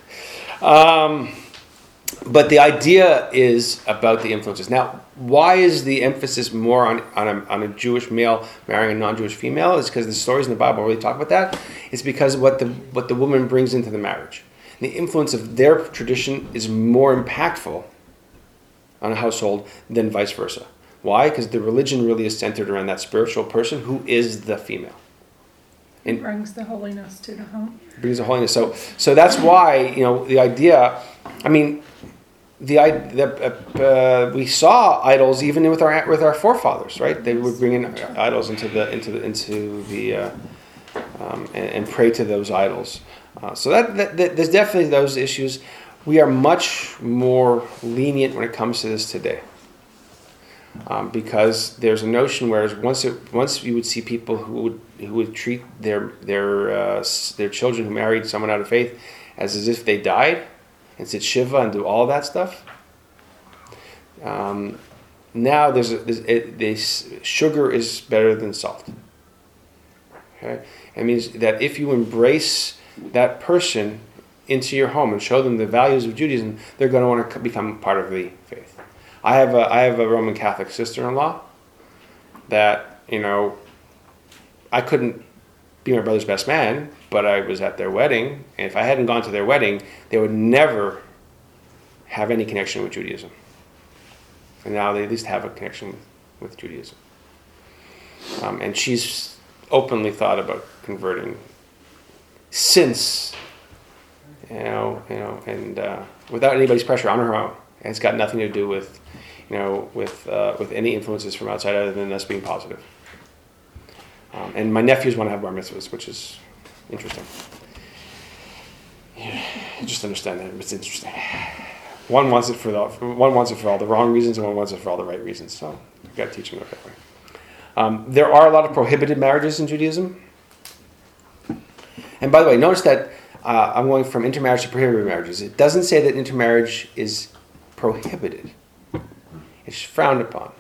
um, but the idea is about the influences. Now, why is the emphasis more on on a, on a Jewish male marrying a non-Jewish female? Is because the stories in the Bible really talk about that. It's because what the what the woman brings into the marriage, the influence of their tradition is more impactful on a household than vice versa. Why? Because the religion really is centered around that spiritual person who is the female. It And brings the holiness to the home. brings the holiness. So, so that's why you know the idea. I mean, the, i- the uh, uh, we saw idols even with our with our forefathers, right? They would bring in idols into the into the into the uh, um, and, and pray to those idols. Uh, so that, that, that there's definitely those issues. We are much more lenient when it comes to this today. Um, because there's a notion whereas once it, once you would see people who would who would treat their their uh, s- their children who married someone out of faith as as if they died, and sit shiva and do all that stuff. Um, now there's, a, there's it, they, sugar is better than salt. Okay, it means that if you embrace that person into your home and show them the values of Judaism, they're going to want to become part of the faith. I have a I have a Roman Catholic sister-in-law that, you know, I couldn't be my brother's best man, but I was at their wedding, and if I hadn't gone to their wedding, they would never have any connection with Judaism. And now they at least have a connection with, with Judaism. Um, and she's openly thought about converting since, you know, you know, and uh, without anybody's pressure, on her own. And it's got nothing to do with, you know, with uh, with any influences from outside other than us being positive. Um, and my nephews want to have bar mitzvahs, which is interesting. Yeah, just understand that it's interesting. One wants it for the one wants it for all the wrong reasons, and one wants it for all the right reasons. So you've got to teach them the right way. Um, there are a lot of prohibited marriages in Judaism. And by the way, notice that uh, I'm going from intermarriage to prohibited marriages. It doesn't say that intermarriage is prohibited. It's frowned upon.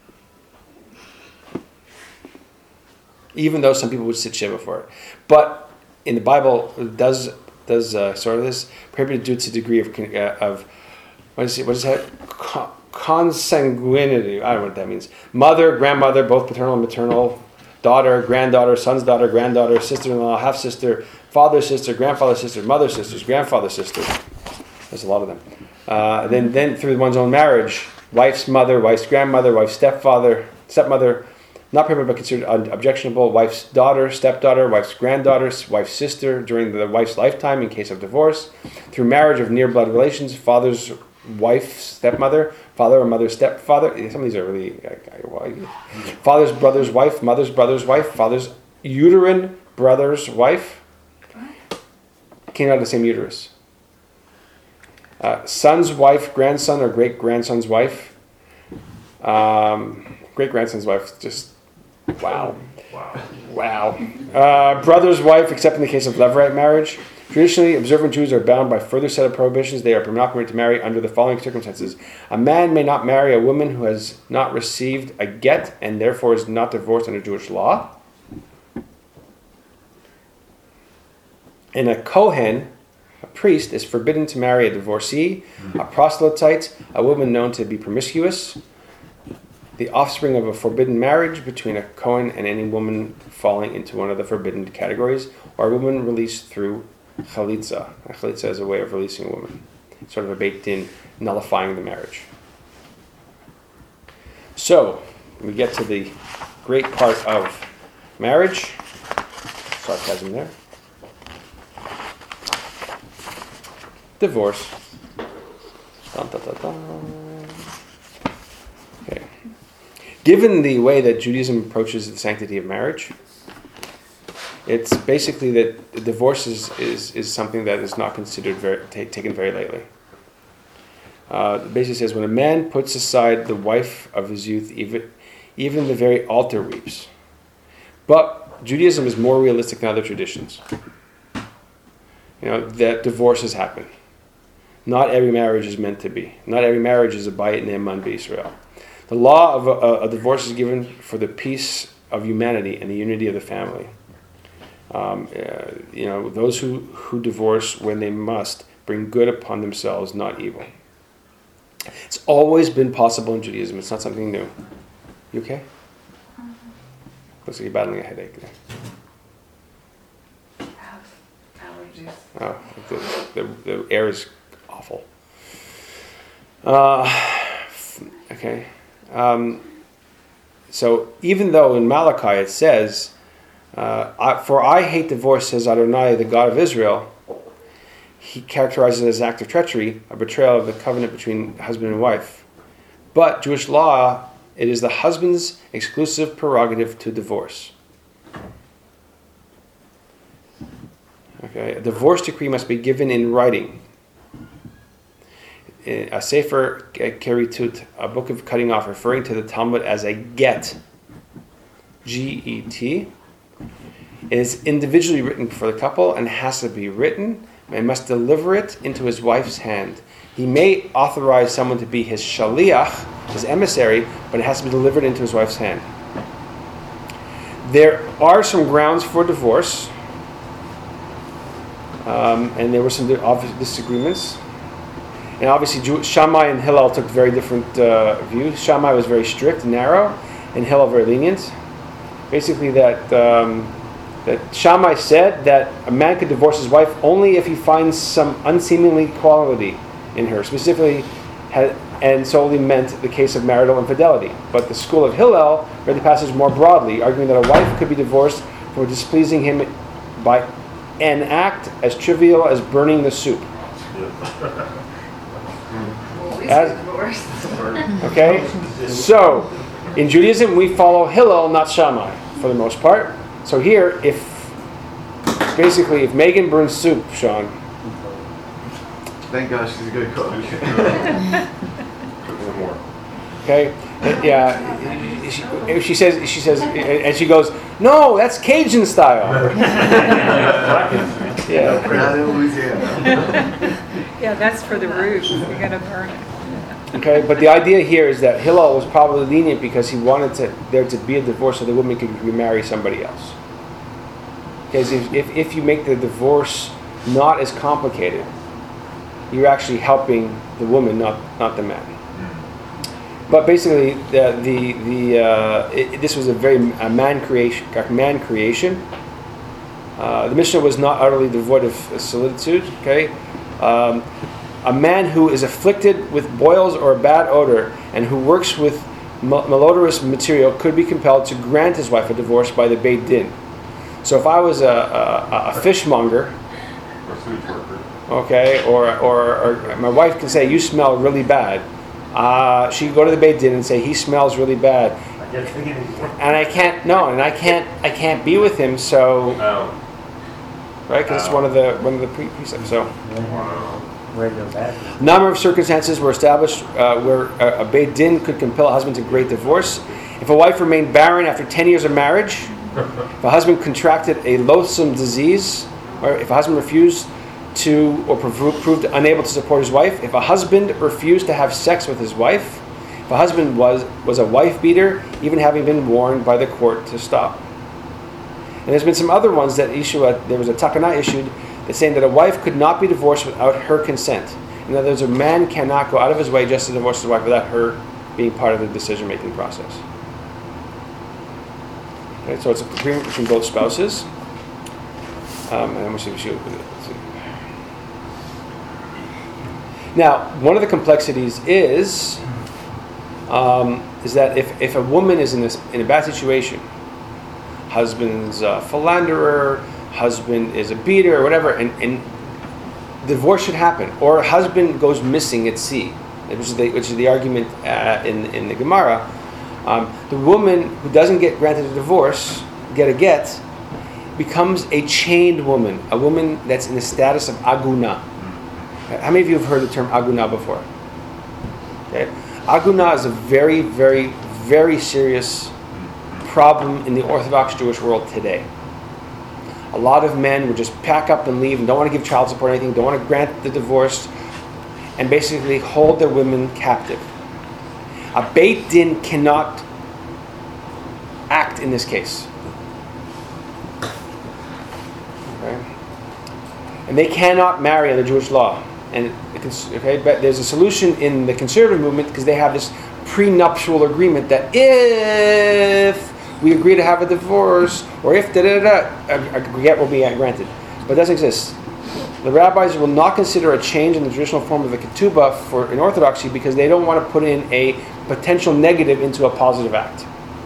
Even though some people would sit shiva for it. But in the Bible, it does does uh, sort of this prohibited due to the degree of uh, of what is it? What is that? Con- consanguinity. I don't know what that means. Mother, grandmother, both paternal and maternal. Daughter, granddaughter, son's daughter, granddaughter, sister-in-law, half sister, father, sister, grandfather, sister, mother, sisters, grandfather, sister. There's a lot of them. Uh, then, then through one's own marriage, wife's mother, wife's grandmother, wife's stepfather, stepmother. Not prohibited but considered objectionable. Wife's daughter, stepdaughter, wife's granddaughter, wife's sister during the wife's lifetime in case of divorce. Through marriage of near blood relations, father's wife, stepmother, father or mother's stepfather. Some of these are really... Father's brother's wife, mother's brother's wife, father's uterine brother's wife. Came out of the same uterus. Uh, son's wife, grandson or great-grandson's wife. Um, great-grandson's wife, just... Wow. Wow. Wow. Uh, brother's wife, except in the case of levirate marriage. Traditionally, observant Jews are bound by further set of prohibitions. They are not permitted to marry under the following circumstances. A man may not marry a woman who has not received a get and therefore is not divorced under Jewish law. And a Kohen, a priest, is forbidden to marry a divorcee, a proselyte, a woman known to be promiscuous, the offspring of a forbidden marriage between a Kohen and any woman falling into one of the forbidden categories, or a woman released through chalitza. A chalitza is a way of releasing a woman. It's sort of a baked-in, nullifying the marriage. So, we get to the great part of marriage. Sarcasm there. Divorce. Dun, dun, dun, dun. Okay. Given the way that Judaism approaches the sanctity of marriage, it's basically that divorce is, is, is something that is not considered very ta- taken very lightly. Uh, it basically says when a man puts aside the wife of his youth, even even the very altar weeps. But Judaism is more realistic than other traditions. You know that divorces happen. Not every marriage is meant to be. Not every marriage is a bayit ne'eman b'Yisrael. The law of a, a divorce is given for the peace of humanity and the unity of the family. Um, uh, you know, those who, who divorce when they must bring good upon themselves, not evil. It's always been possible in Judaism. It's not something new. You okay? Looks like you're battling a headache there. Allergies. Oh, the, the, the air is awful. Uh, okay. Um, so even though in Malachi it says, uh, I, for I hate divorce, says Adonai, the God of Israel, he characterizes it as an act of treachery, a betrayal of the covenant between husband and wife. But Jewish law, it is the husband's exclusive prerogative to divorce. Okay, a divorce decree must be given in writing. A Sefer Keritut, a book of cutting off, referring to the Talmud as a get, G E T, is individually written for the couple and has to be written and must deliver it into his wife's hand. He may authorize someone to be his shaliach, his emissary, but it has to be delivered into his wife's hand. There are some grounds for divorce, um, and there were some obvious disagreements. And obviously, Jew- Shammai and Hillel took very different uh, views. Shammai was very strict, narrow, and Hillel very lenient. Basically, that um, that Shammai said that a man could divorce his wife only if he finds some unseemly quality in her, specifically, had, and solely meant the case of marital infidelity. But the school of Hillel read the passage more broadly, arguing that a wife could be divorced for displeasing him by an act as trivial as burning the soup. Well, at least As- get divorced. Okay? So, in Judaism, we follow Hillel, not Shammai, for the most part. So here, if, basically, if Megan burns soup, Sean, Thank God she's a good cook. okay? Yeah, she, if she says, she says, and she goes, no, that's Cajun style. Yeah. Not in Louisiana. Yeah, that's for the roof. You gotta burn it. Okay, but the idea here is that Hillel was probably lenient because he wanted to, there to be a divorce so the woman could remarry somebody else. Because if, if, if you make the divorce not as complicated, you're actually helping the woman, not not the man. But basically, the the, the uh, it, this was a very a man creation, a man creation. Uh, the Mishnah was not utterly devoid of solicitude. Okay, um, a man who is afflicted with boils or a bad odor and who works with mal- malodorous material could be compelled to grant his wife a divorce by the Beit Din. So if I was a, a, a fishmonger, okay, or, or or my wife can say, you smell really bad. Uh, she could go to the Beit Din and say, he smells really bad. And I can't, no, and I can't, I can't be with him, so, Oh. right, because it's one of the, one of the pre- precepts, so. Where's the bathroom? A number of circumstances were established uh, where a, a Beit Din could compel a husband to grant divorce. If a wife remained barren after ten years of marriage, if a husband contracted a loathsome disease, or if a husband refused to or prov- proved unable to support his wife, if a husband refused to have sex with his wife, if a husband was, was a wife beater, even having been warned by the court to stop. And there's been some other ones that issue, a, there was a takana issued that's saying that a wife could not be divorced without her consent. In other words, a man cannot go out of his way just to divorce his wife without her being part of the decision-making process. Okay, so it's an agreement between both spouses. Um, and I'm going to see if she opened it. Let's see. Now, one of the complexities is um, is that if, if a woman is in this in a bad situation, husband's a philanderer, husband is a beater, or whatever, and, and divorce should happen, or husband goes missing at sea, which is the, which is the argument uh, in in the Gemara. Um, the woman who doesn't get granted a divorce, get a get, becomes a chained woman, a woman that's in the status of aguna. How many of you have heard the term aguna before? Okay. Aguna is a very, very, very serious problem in the Orthodox Jewish world today. A lot of men would just pack up and leave and don't want to give child support or anything, don't want to grant the divorce, and basically hold their women captive. A Beit Din cannot act in this case. Okay? And they cannot marry under Jewish law. And okay, but there's a solution in the conservative movement because they have this prenuptial agreement that if we agree to have a divorce, or if da da da, a get will be granted. But it doesn't exist. The rabbis will not consider a change in the traditional form of the ketubah for in Orthodoxy because they don't want to put in a potential negative into a positive act.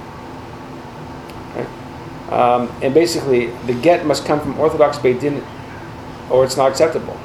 Okay? Um, and basically, the get must come from Orthodox Beit Din, or it's not acceptable.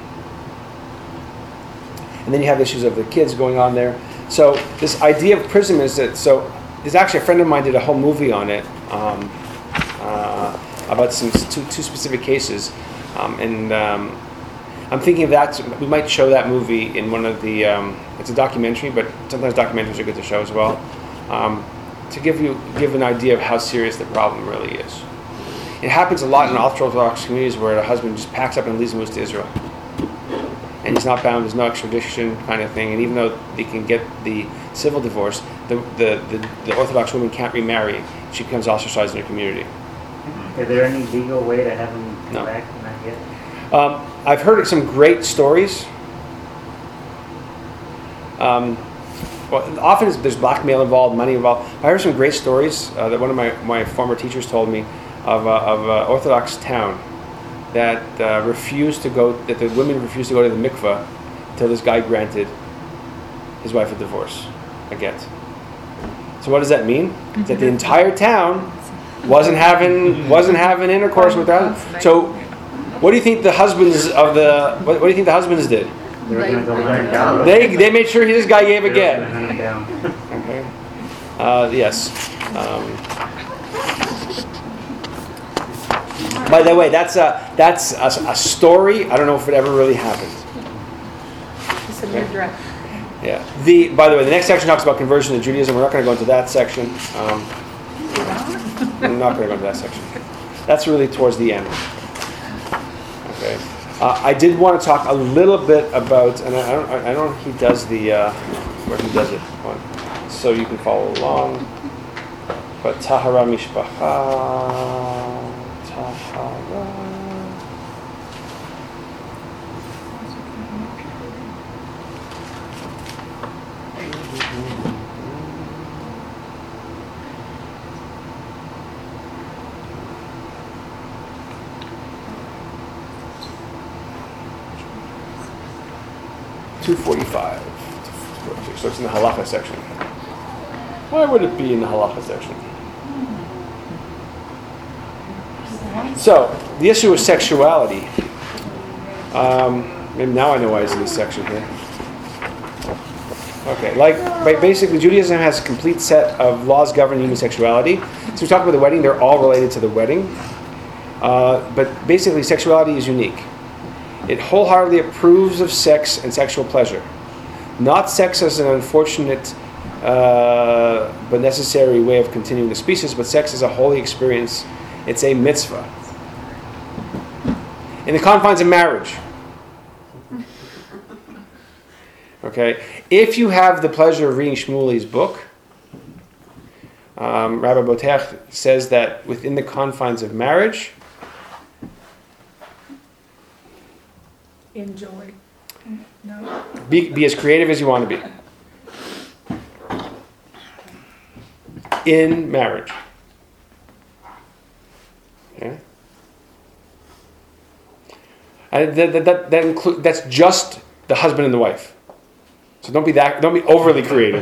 And then you have issues of the kids going on there. So this idea of imprisonment is that, so there's actually a friend of mine did a whole movie on it um, uh, about some two, two specific cases. Um, and um, I'm thinking of that, we might show that movie in one of the, um, it's a documentary, but sometimes documentaries are good to show as well, um, to give you give an idea of how serious the problem really is. It happens a lot in Orthodox communities where the husband just packs up and leaves and moves to Israel. And he's not bound, there's no extradition kind of thing. And even though they can get the civil divorce, the, the, the, the Orthodox woman can't remarry. She becomes ostracized in her community. Is there any legal way to have them come No. back? Not yet. Um, I've heard some great stories. Um, well, often it's, there's blackmail involved, money involved. I heard some great stories uh, that one of my, my former teachers told me of a of a Orthodox town that uh, refused to go, that the women refused to go to the mikveh until this guy granted his wife a divorce, a get. So what does that mean? That the entire town wasn't having wasn't having intercourse with her husband. So what do you think the husbands of the what, what do you think the husbands did? They were going to go They- back down. They they made sure this guy gave a They were gonna get. hunt him down. Okay. Uh, yes. Um, by the way, that's a that's a, a story. I don't know if it ever really happened. It's a new dress. Yeah. The by the way, the next section talks about conversion to Judaism. We're not going to go into that section. Um, I'm not going to go into that section. That's really towards the end. Okay. Uh, I did want to talk a little bit about, and I don't, I don't know if he does the uh, where he does it, on, so you can follow along. But Tahara Mishpacha, Tahara. two forty-five. So it's in the halacha section. Why would it be in the halacha section? So, the issue of sexuality. Um, maybe now I know why it's in this section here. Okay, like ba- basically Judaism has a complete set of laws governing human sexuality. So we talk about the wedding, they're all related to the wedding. Uh, but basically sexuality is unique. It wholeheartedly approves of sex and sexual pleasure. Not sex as an unfortunate uh, but necessary way of continuing the species, but sex as a holy experience. It's a mitzvah. In the confines of marriage. Okay? If you have the pleasure of reading Shmuli's book, um, Rabbi Botech says that within the confines of marriage, Enjoy. No. Be, be as creative as you want to be. In marriage. Okay? And that, that, that, that include, that's just the husband and the wife. So don't be that. Don't be overly creative.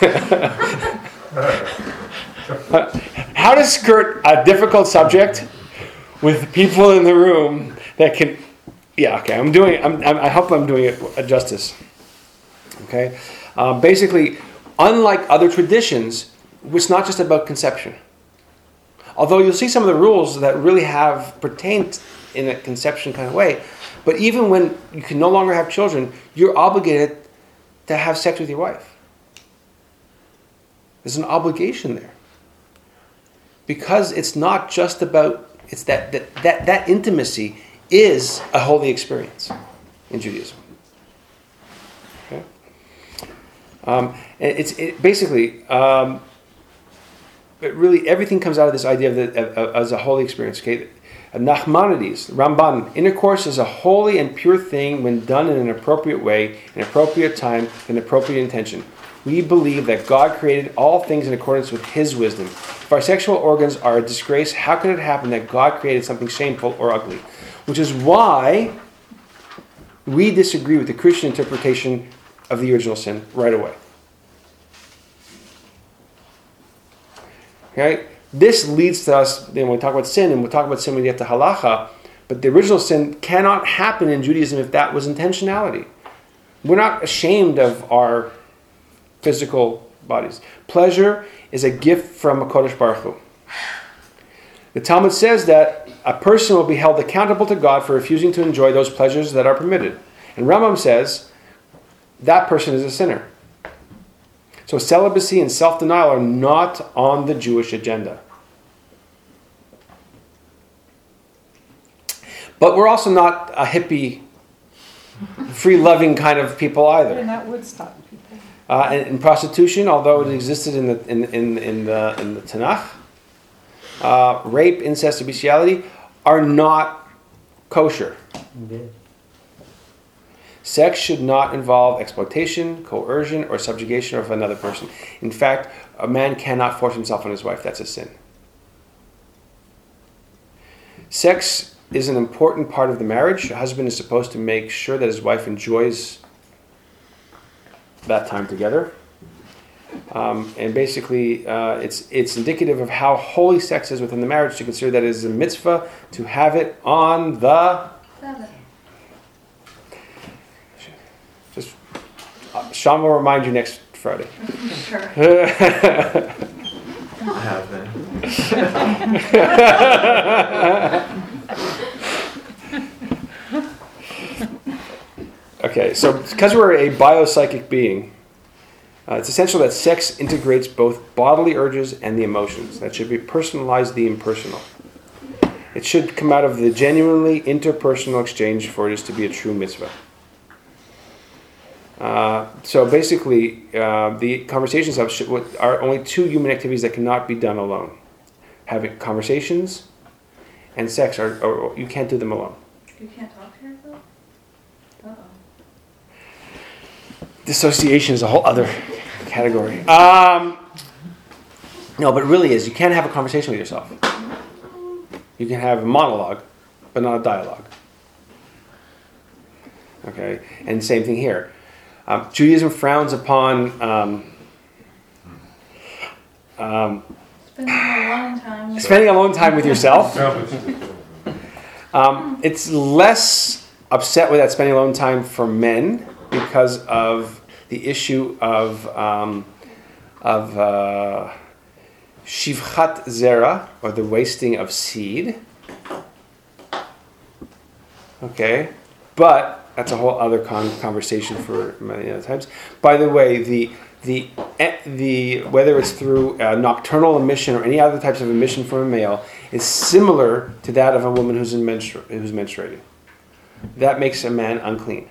How to skirt a difficult subject with people in the room that can. Yeah, okay. I'm doing. I'm, I'm, I hope I'm doing it justice. Okay. Um, basically, unlike other traditions, it's not just about conception. Although you'll see some of the rules that really have pertained in a conception kind of way, but even when you can no longer have children, you're obligated to have sex with your wife. There's an obligation there. Because it's not just about, it's that that, that, that intimacy is a holy experience in Judaism. Okay? Um, and it's it, basically, um, it really, everything comes out of this idea of the, of, of, as a holy experience. Okay? Nachmanides, Ramban, intercourse is a holy and pure thing when done in an appropriate way, in appropriate time, in appropriate intention. We believe that God created all things in accordance with His wisdom. If our sexual organs are a disgrace, how could it happen that God created something shameful or ugly? Which is why we disagree with the Christian interpretation of the original sin right away. Okay? This leads to us, then when we talk about sin, and we'll talk about sin when we get to halacha, but the original sin cannot happen in Judaism if that was intentionality. We're not ashamed of our physical bodies. Pleasure is a gift from HaKadosh Baruch Hu. The Talmud says that a person will be held accountable to God for refusing to enjoy those pleasures that are permitted. And Rambam says that person is a sinner. So celibacy and self-denial are not on the Jewish agenda. But we're also not a hippie, free-loving kind of people either. And that would stop people. Uh, and, and prostitution, although it existed in the in in, in the in the Tanakh, uh, rape, incest, and bestiality are not kosher. Good. Sex should not involve exploitation, coercion, or subjugation of another person. In fact, a man cannot force himself on his wife. That's a sin. Sex is an important part of the marriage. A husband is supposed to make sure that his wife enjoys that time together. Um, and basically, uh, it's it's indicative of how holy sex is within the marriage to consider that it is a mitzvah to have it on the... Seven. Just, uh, Sean will remind you next Friday. Sure. I have been. Okay, so because we're a biopsychic being, uh, it's essential that sex integrates both bodily urges and the emotions. That should be personalized, the impersonal. It should come out of the genuinely interpersonal exchange for it is to be a true mitzvah. Uh, so basically, uh, the conversations of should, are only two human activities that cannot be done alone. Having conversations and sex are, or you can't do them alone. You can't talk to yourself? Uh-oh. Dissociation is a whole other category. Um, no, but it really is. You can't have a conversation with yourself. You can have a monologue, but not a dialogue. Okay, and same thing here. Um, Judaism frowns upon um, um, Spending a long time with spending alone time with yourself. Selfish. Um, it's less upset with that spending alone time for men because of the issue of um, of uh, shivchat zera, or the wasting of seed. Okay, but that's a whole other con- conversation for many other times. By the way, the the the whether it's through uh, nocturnal emission or any other types of emission from a male is similar to that of a woman who's in menstru- who's menstruating. That makes a man unclean.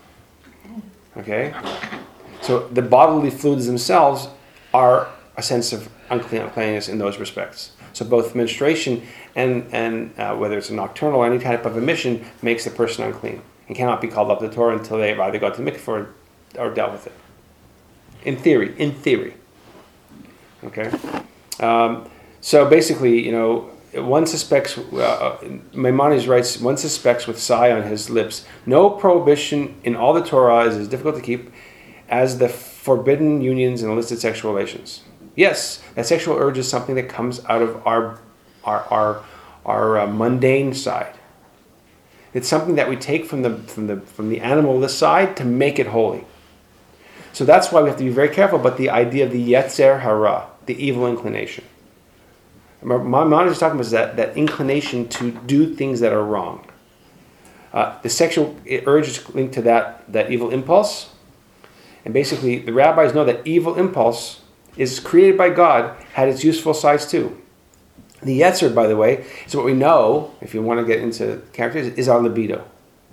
Okay, so the bodily fluids themselves are a sense of unclean, uncleanness in those respects. So both menstruation and and uh, whether it's a nocturnal or any type of emission makes the person unclean and cannot be called up to the Torah until they've either got to mikvah or, or dealt with it. In theory, in theory. Okay, um, so basically, you know, one suspects. Uh, Maimonides writes, one suspects with sigh on his lips, no prohibition in all the Torah is as difficult to keep as the forbidden unions and illicit sexual relations. Yes, that sexual urge is something that comes out of our our our, our uh, mundane side. It's something that we take from the from the from the animalist side to make it holy. So that's why we have to be very careful about the idea of the yetzer hara, the evil inclination. My mind is talking about that, that inclination to do things that are wrong. Uh, the sexual urge is linked to that, that evil impulse. And basically, the rabbis know that evil impulse is created by God, had its useful sides too. The yetzer, by the way, is what we know, if you want to get into characters, is our libido.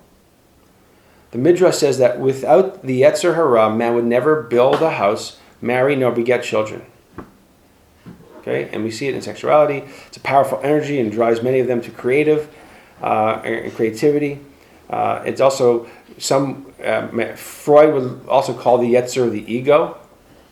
The Midrash says that without the yetzer hara, man would never build a house, marry, nor beget children. Okay, and we see it in sexuality. It's a powerful energy and drives many of them to creative uh, and creativity. Uh, it's also some uh, Freud would also call the yetzer the ego.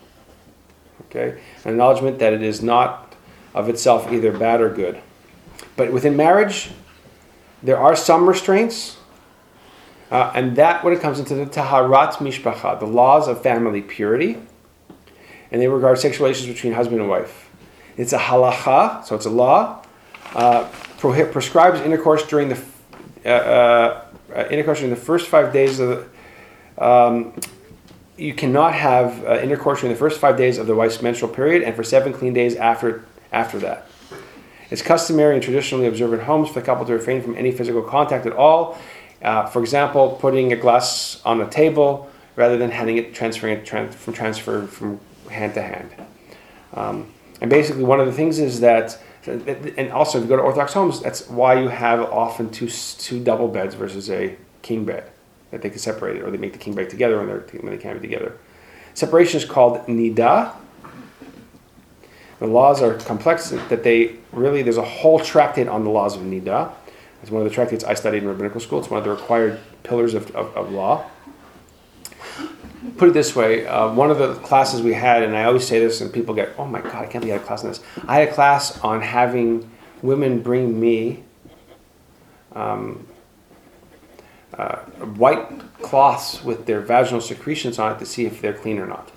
Okay, an acknowledgement that it is not of itself either bad or good. But within marriage, there are some restraints. Uh, and that when it comes into the taharat mishpacha, the laws of family purity, and they regard sexual relations between husband and wife. It's a halacha, so it's a law, uh, prohib- prescribes intercourse during the uh, uh, intercourse during the first five days of the. Um, you cannot have uh, intercourse during the first five days of the wife's menstrual period, and for seven clean days after after that. It's customary and traditionally observed in homes for the couple to refrain from any physical contact at all. Uh, for example, putting a glass on a table rather than handing it, transferring it tran- from transfer from hand to hand. Um, and basically, one of the things is that So, and also, if you go to Orthodox homes, that's why you have often two two double beds versus a king bed, that they can separate it, or they make the king bed together when, they're, when they can't be together. Separation is called nida. The laws are complex, that they really, there's a whole tractate on the laws of nida. It's one of the tractates I studied in rabbinical school. It's one of the required pillars of, of, of law. Put it this way, uh, one of the classes we had, and I always say this, and people get, oh my God, I can't believe I had a class on this. I had a class on having women bring me um, uh, white cloths with their vaginal secretions on it to see if they're clean or not.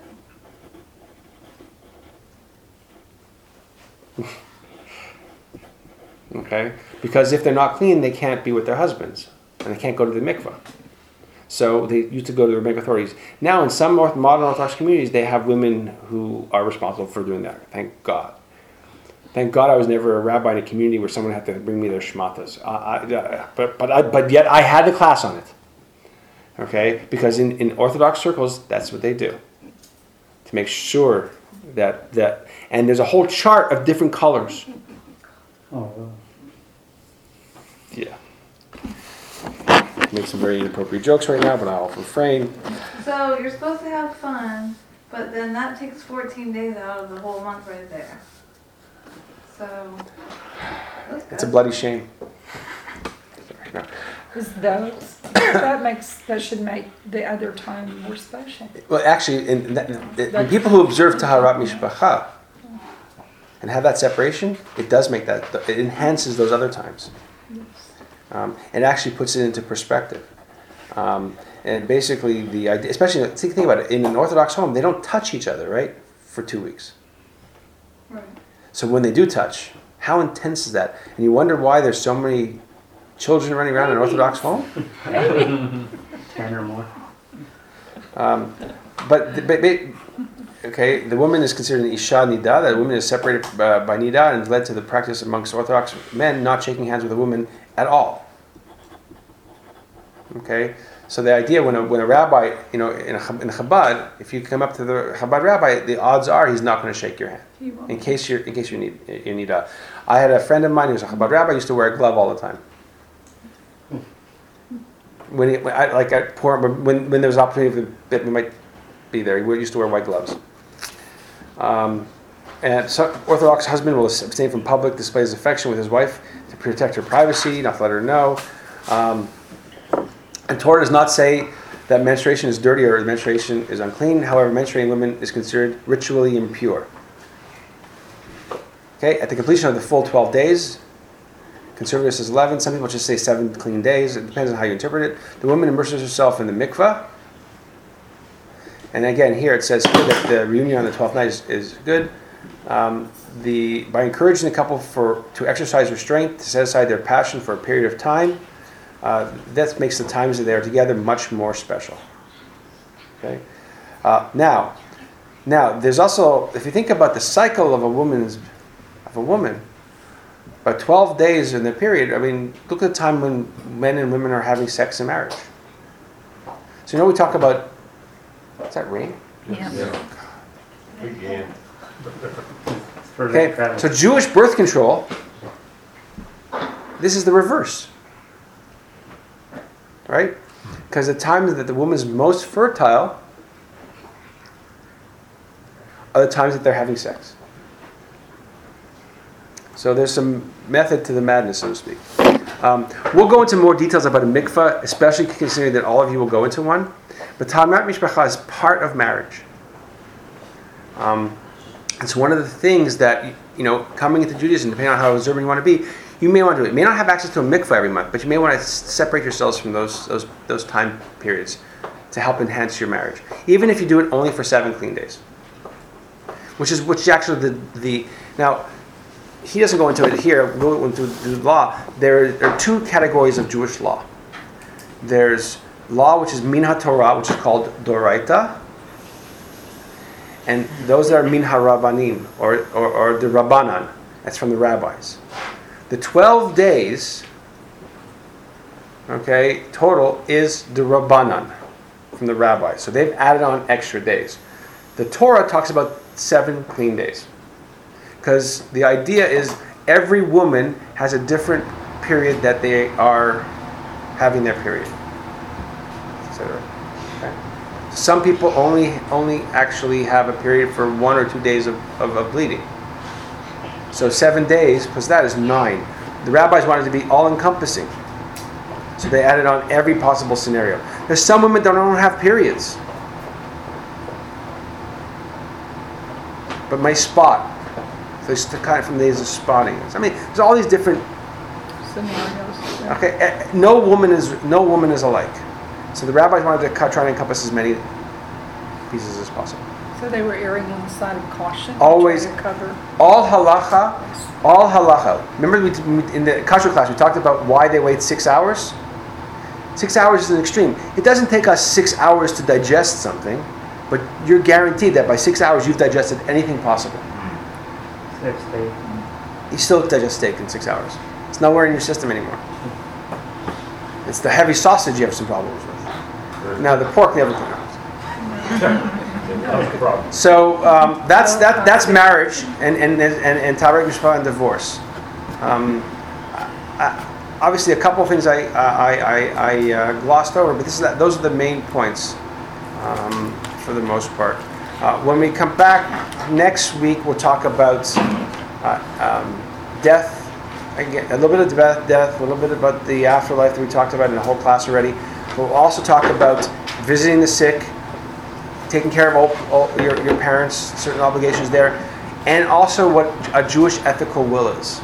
Okay? Because if they're not clean, they can't be with their husbands, and they can't go to the mikvah. So they used to go to the rabbinic authorities. Now, in some North, modern Orthodox communities, they have women who are responsible for doing that. Thank God. Thank God I was never a rabbi in a community where someone had to bring me their shmatas. Uh, I, uh, but but I, but yet I had the class on it. Okay, because in, in Orthodox circles, that's what they do to make sure that that. And there's a whole chart of different colors. Oh, wow. Yeah. Make some very inappropriate jokes right now, but I'll refrain. So you're supposed to have fun, but then that takes fourteen days out of the whole month right there. So that's good. It's a bloody shame. Sorry, no. Is those, that makes, that should make the other time more special. Well, actually, in, that, in people who observe Taharat Mishpacha and have that separation, it does make that, it enhances those other times. Um, and actually puts it into perspective. Um, and basically, the idea, especially, think, think about it, in an Orthodox home, they don't touch each other, right, for two weeks. Right. So when they do touch, how intense is that? And you wonder why there's so many children running around in an Orthodox home? Ten or more. Um, but, the, but, but, okay, the woman is considered an Isha Nida. That woman is separated uh, by Nida and led to the practice amongst Orthodox men not shaking hands with a woman at all. Okay, so the idea when a when a rabbi, you know, in a, in a Chabad, if you come up to the Chabad rabbi, the odds are he's not going to shake your hand in case you in case you need you need a. I had a friend of mine who was a Chabad rabbi, used to wear a glove all the time. When, he, when I like I pour when when there was opportunity that we might be there, he used to wear white gloves. Um, and so Orthodox husband will abstain from public displays of affection with his wife to protect her privacy, not to let her know. Um, and Torah does not say that menstruation is dirty or menstruation is unclean. However, menstruating women is considered ritually impure. Okay, at the completion of the full twelve days, conservative says eleven. Some people just say seven clean days. It depends on how you interpret it. The woman immerses herself in the mikvah. And again, here it says here that the reunion on the twelfth night is, is good. Um, the by encouraging the couple for to exercise restraint, to set aside their passion for a period of time, uh, that makes the times that they are together much more special. Okay. Uh, now, now there's also, if you think about the cycle of a woman's of a woman, about twelve days in the period. I mean, look at the time when men and women are having sex in marriage. So you know we talk about. Is that rain? Yeah. Again. Okay, so Jewish birth control, this is the reverse. Right? Because the times that the woman is most fertile are the times that they're having sex. So there's some method to the madness, so to speak. Um, we'll go into more details about a mikvah, especially considering that all of you will go into one. But Taharat Mishpacha is part of marriage. Um, it's one of the things that, you know, coming into Judaism, depending on how observant you want to be, you may want to do it. You may not have access to a mikvah every month, but you may want to separate yourselves from those those those time periods to help enhance your marriage. Even if you do it only for seven clean days, which is which is actually the the now. He doesn't go into it here. We'll go into the law. There, there are two categories of Jewish law. There's law which is min haTorah, which is called Doraita, and those are min haRabbanim, or, or or the Rabbanan. That's from the rabbis. The twelve days, okay, total is the Rabbanan from the rabbis. So they've added on extra days. The Torah talks about seven clean days. because the idea is every woman has a different period that they are having their period. So, okay. Some people only only actually have a period for one or two days of, of, of bleeding. So seven days, plus that is nine. The rabbis wanted to be all-encompassing. So they added on every possible scenario. There's some women that don't have periods. But my spot. So it's the kind from days of spotting. I mean, there's all these different. Scenarios. Okay, eh, no woman is no woman is alike. So the rabbis wanted to cut, try to encompass as many pieces as possible. So they were erring on the side of caution. Always. To cover. All halacha, all halacha. Remember we, in the kashrut class we talked about why they wait six hours. Six hours is an extreme. It doesn't take us six hours to digest something, but you're guaranteed that by six hours you've digested anything possible. Steak, steak. You still digest steak in six hours. It's nowhere in your system anymore. It's the heavy sausage you have some problems with. Now the pork never comes out. So um, that's that. That's marriage and and and and taberek mishpah and divorce. Um, I, obviously, a couple of things I I I, I uh, glossed over, but this is that, those are the main points um, for the most part. Uh, when we come back next week, we'll talk about uh, um, death. Again, a little bit of death, death, a little bit about the afterlife that we talked about in the whole class already. We'll also talk about visiting the sick, taking care of all, all your, your parents, certain obligations there, and also what a Jewish ethical will is.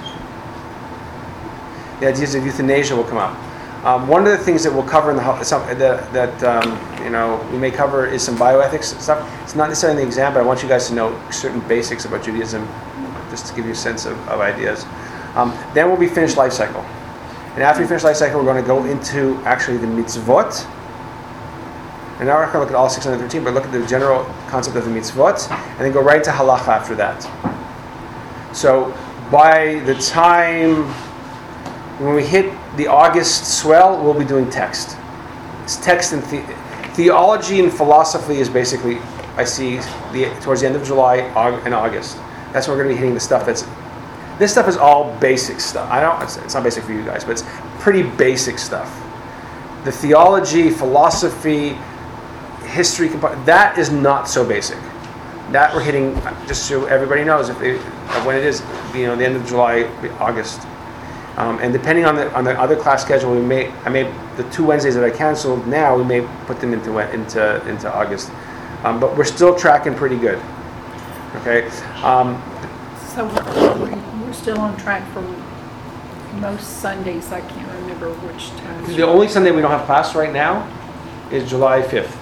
The ideas of euthanasia will come up. Um, one of the things that we'll cover in the some, that, that um, you know we may cover is some bioethics stuff. It's not necessarily in the exam, but I want you guys to know certain basics about Judaism, just to give you a sense of, of ideas. Um, then we'll be finished life cycle, and after we finish life cycle, we're going to go into actually the mitzvot. And now we're not going to look at all six hundred thirteen, but look at the general concept of the mitzvot, and then go right into halacha after that. So by the time when we hit the August swell, we'll be doing text. It's text and the- theology and philosophy is basically, I see, the, towards the end of July and August. That's when we're going to be hitting the stuff that's. This stuff is all basic stuff. I don't. It's, it's not basic for you guys, but it's pretty basic stuff. The theology, philosophy, history component, that is not so basic. That we're hitting, just so everybody knows, if they, when it is, you know, the end of July, August. Um, and depending on the on the other class schedule, we may I may the two Wednesdays that I canceled now we may put them into into into August, um, but we're still tracking pretty good. Okay, um, So we're, we're still on track for most Sundays. I can't remember which time. the only Sunday we don't have class right now is July fifth.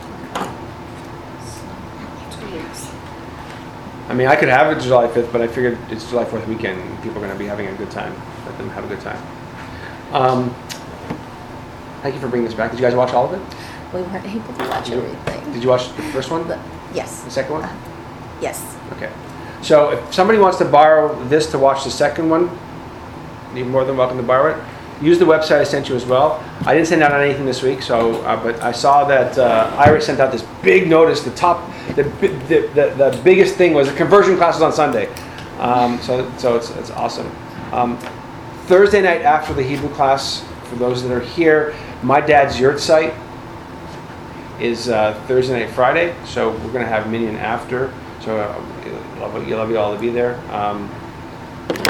Two weeks. I mean, I could have it July fifth, but I figured it's July fourth weekend and people are going to be having a good time. Let them have a good time. Um, thank you for bringing this back. Did you guys watch all of it? We weren't able to watch Did you- everything. Did you watch the first one? The- yes. The second one? Uh, yes. Okay. So if somebody wants to borrow this to watch the second one, you're more than welcome to borrow it. Use the website I sent you as well. I didn't send out anything this week, so uh, but I saw that uh, Iris sent out this big notice. The top, the the, the, the biggest thing was the conversion classes on Sunday. Um, so so it's it's awesome. Um, Thursday night after the Hebrew class, for those that are here, my dad's yurt site is uh, Thursday night, Friday. So we're gonna have minyan after. So uh, you'll love, you'll love you all to be there. Um,